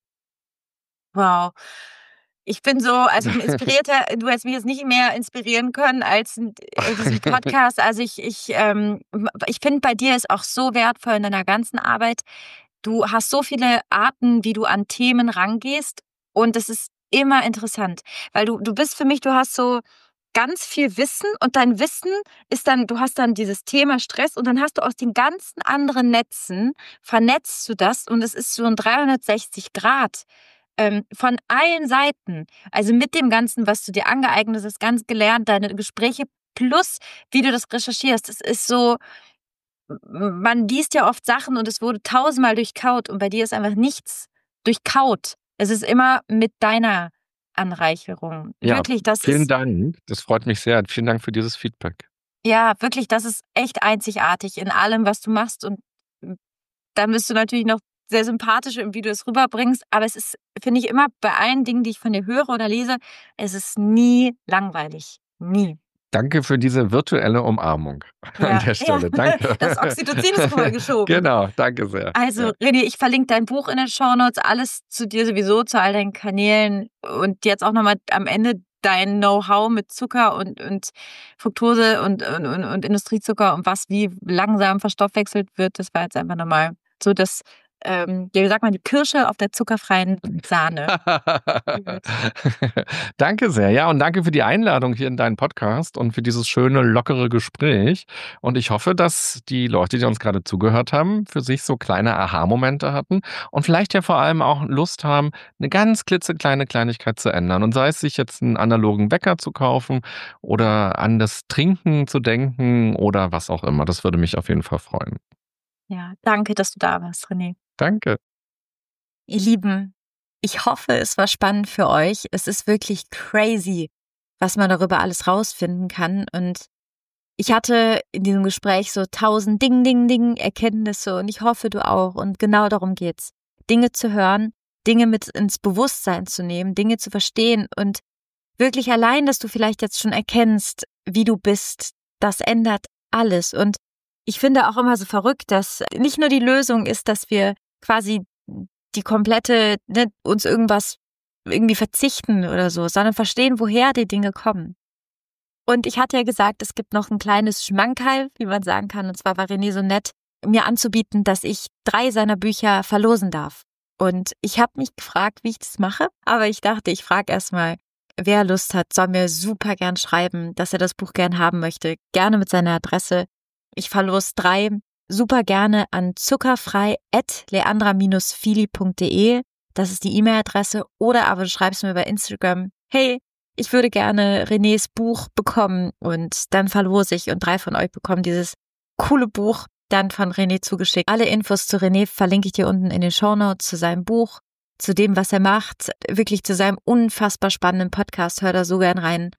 Wow. Ich bin so, also inspirierter, du hättest mich jetzt nicht mehr inspirieren können als in äh, diesem Podcast. Also ich ich, ähm, ich finde, bei dir ist auch so wertvoll in deiner ganzen Arbeit. Du hast so viele Arten, wie du an Themen rangehst, und das ist immer interessant, weil du du bist für mich, du hast so ganz viel Wissen, und dein Wissen ist dann, du hast dann dieses Thema Stress, und dann hast du aus den ganzen anderen Netzen vernetzt du das, und es ist so ein dreihundertsechzig Grad ähm, von allen Seiten. Also mit dem Ganzen, was du dir angeeignet hast, ganz gelernt, deine Gespräche plus wie du das recherchierst. Es ist so, m man liest ja oft Sachen und es wurde tausendmal durchkaut, und bei dir ist einfach nichts durchkaut. Es ist immer mit deiner Anreicherung. Ja, Wirklich, das vielen ist, Dank. Das freut mich sehr. Vielen Dank für dieses Feedback. ja, wirklich, das ist echt einzigartig in allem, was du machst, und hm, dann bist du natürlich noch sehr sympathisch, wie du es rüberbringst, aber es ist, finde ich, immer bei allen Dingen, die ich von dir höre oder lese, es ist nie langweilig. Nie. Danke für diese virtuelle Umarmung an Ja, der ja, Stelle. Danke. das Oxytocin ist rübergeschoben. Genau, danke sehr. Also, Ja. René, ich verlinke dein Buch in den Shownotes, alles zu dir sowieso, zu all deinen Kanälen, und jetzt auch nochmal am Ende dein Know-how mit Zucker und, und Fructose und, und, und, und Industriezucker und was wie langsam verstoffwechselt wird. Das war jetzt einfach nochmal so das, ähm, ja, wie sagt man, die Kirsche auf der zuckerfreien Sahne. Danke sehr. Ja, und danke für die Einladung hier in deinen Podcast und für dieses schöne, lockere Gespräch. Und ich hoffe, dass die Leute, die uns gerade zugehört haben, für sich so kleine Aha-Momente hatten und vielleicht ja vor allem auch Lust haben, eine ganz klitzekleine Kleinigkeit zu ändern. Und sei es sich jetzt einen analogen Wecker zu kaufen oder an das Trinken zu denken oder was auch immer. Das würde mich auf jeden Fall freuen. Ja, danke, dass du da warst, René. Danke. Ihr Lieben, ich hoffe, es war spannend für euch. Es ist wirklich crazy, was man darüber alles rausfinden kann. Und ich hatte in diesem Gespräch so tausend Ding, Ding, Ding Erkenntnisse, und ich hoffe, du auch. Und genau darum geht's. Dinge zu hören, Dinge mit ins Bewusstsein zu nehmen, Dinge zu verstehen, und wirklich allein, dass du vielleicht jetzt schon erkennst, wie du bist, das ändert alles. Und ich finde auch immer so verrückt, dass nicht nur die Lösung ist, dass wir quasi die komplette, ne, uns irgendwas irgendwie verzichten oder so, sondern verstehen, woher die Dinge kommen. Und ich hatte ja gesagt, es gibt noch ein kleines Schmankerl, wie man sagen kann, und zwar war René so nett, mir anzubieten, dass ich drei seiner Bücher verlosen darf. Und ich habe mich gefragt, wie ich das mache, aber ich dachte, ich frage erstmal, wer Lust hat, soll mir super gern schreiben, dass er das Buch gern haben möchte, gerne mit seiner Adresse. Ich verlose drei super gerne an zuckerfrei at leandra fili punkt de. Das ist die E-Mail-Adresse. Oder aber du schreibst mir bei Instagram, hey, ich würde gerne Renés Buch bekommen, und dann verlose ich, und drei von euch bekommen dieses coole Buch dann von René zugeschickt. Alle Infos zu René verlinke ich dir unten in den Shownotes, zu seinem Buch, zu dem, was er macht, wirklich zu seinem unfassbar spannenden Podcast. Hör da so gern rein.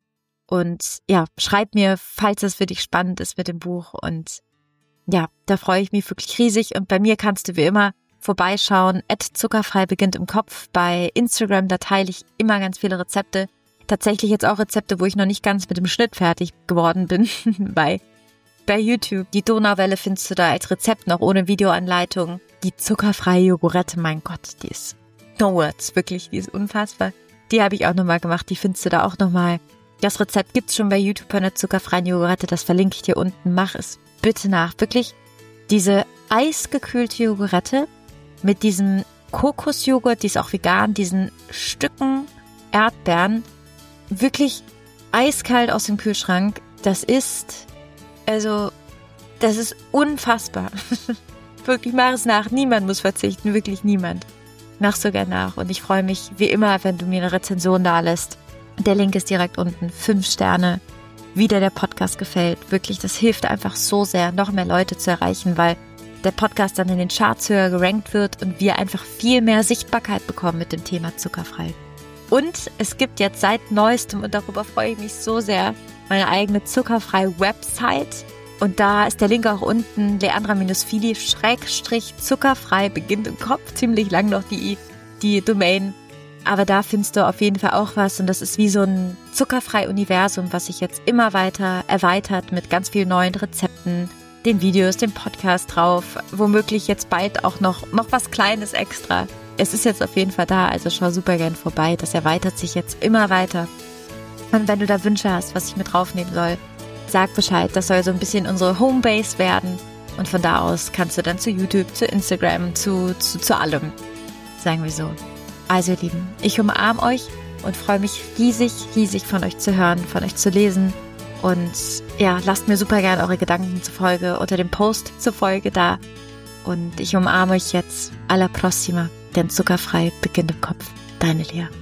Und ja, schreib mir, falls es für dich spannend ist mit dem Buch. Und ja, da freue ich mich wirklich riesig. Und bei mir kannst du wie immer vorbeischauen. at zuckerfrei beginnt im Kopf. Bei Instagram, da teile ich immer ganz viele Rezepte. Tatsächlich jetzt auch Rezepte, wo ich noch nicht ganz mit dem Schnitt fertig geworden bin. bei, bei YouTube. Die Donauwelle findest du da als Rezept noch ohne Videoanleitung. Die zuckerfreie Jogurette, mein Gott, die ist no words, wirklich, die ist unfassbar. Die habe ich auch nochmal gemacht, die findest du da auch nochmal. Das Rezept gibt's schon bei YouTube von der zuckerfreien Jogurette, das verlinke ich dir unten. Mach es bitte nach. Wirklich, diese eisgekühlte Jogurette mit diesem Kokosjoghurt, die ist auch vegan, diesen Stücken Erdbeeren, wirklich eiskalt aus dem Kühlschrank. Das ist, also, das ist unfassbar. Wirklich, mach es nach. Niemand muss verzichten, wirklich niemand. Mach sogar nach. Und ich freue mich wie immer, wenn du mir eine Rezension da lässt. Der Link ist direkt unten. Fünf Sterne. Wie dir der Podcast gefällt. Wirklich, das hilft einfach so sehr, noch mehr Leute zu erreichen, weil der Podcast dann in den Charts höher gerankt wird und wir einfach viel mehr Sichtbarkeit bekommen mit dem Thema zuckerfrei. Und es gibt jetzt seit neuestem, und darüber freue ich mich so sehr, meine eigene zuckerfreie Website. Und da ist der Link auch unten, leandra-fili schrägstrich zuckerfrei beginnt im Kopf. Ziemlich lang noch die, die Domain. Aber da findest du auf jeden Fall auch was. Und das ist wie so ein zuckerfrei Universum, was sich jetzt immer weiter erweitert mit ganz vielen neuen Rezepten, den Videos, dem Podcast drauf. Womöglich jetzt bald auch noch, noch was Kleines extra. Es ist jetzt auf jeden Fall da, also schau super gern vorbei. Das erweitert sich jetzt immer weiter. Und wenn du da Wünsche hast, was ich mit draufnehmen soll, sag Bescheid, das soll so ein bisschen unsere Homebase werden und von da aus kannst du dann zu YouTube, zu Instagram, zu, zu, zu allem, sagen wir so. Also ihr Lieben, ich umarme euch und freue mich riesig, riesig von euch zu hören, von euch zu lesen und ja, lasst mir super gerne eure Gedanken zur Folge unter dem Post zur Folge da und ich umarme euch jetzt. Alla prossima, denn zuckerfrei beginnt im Kopf. Deine Lea.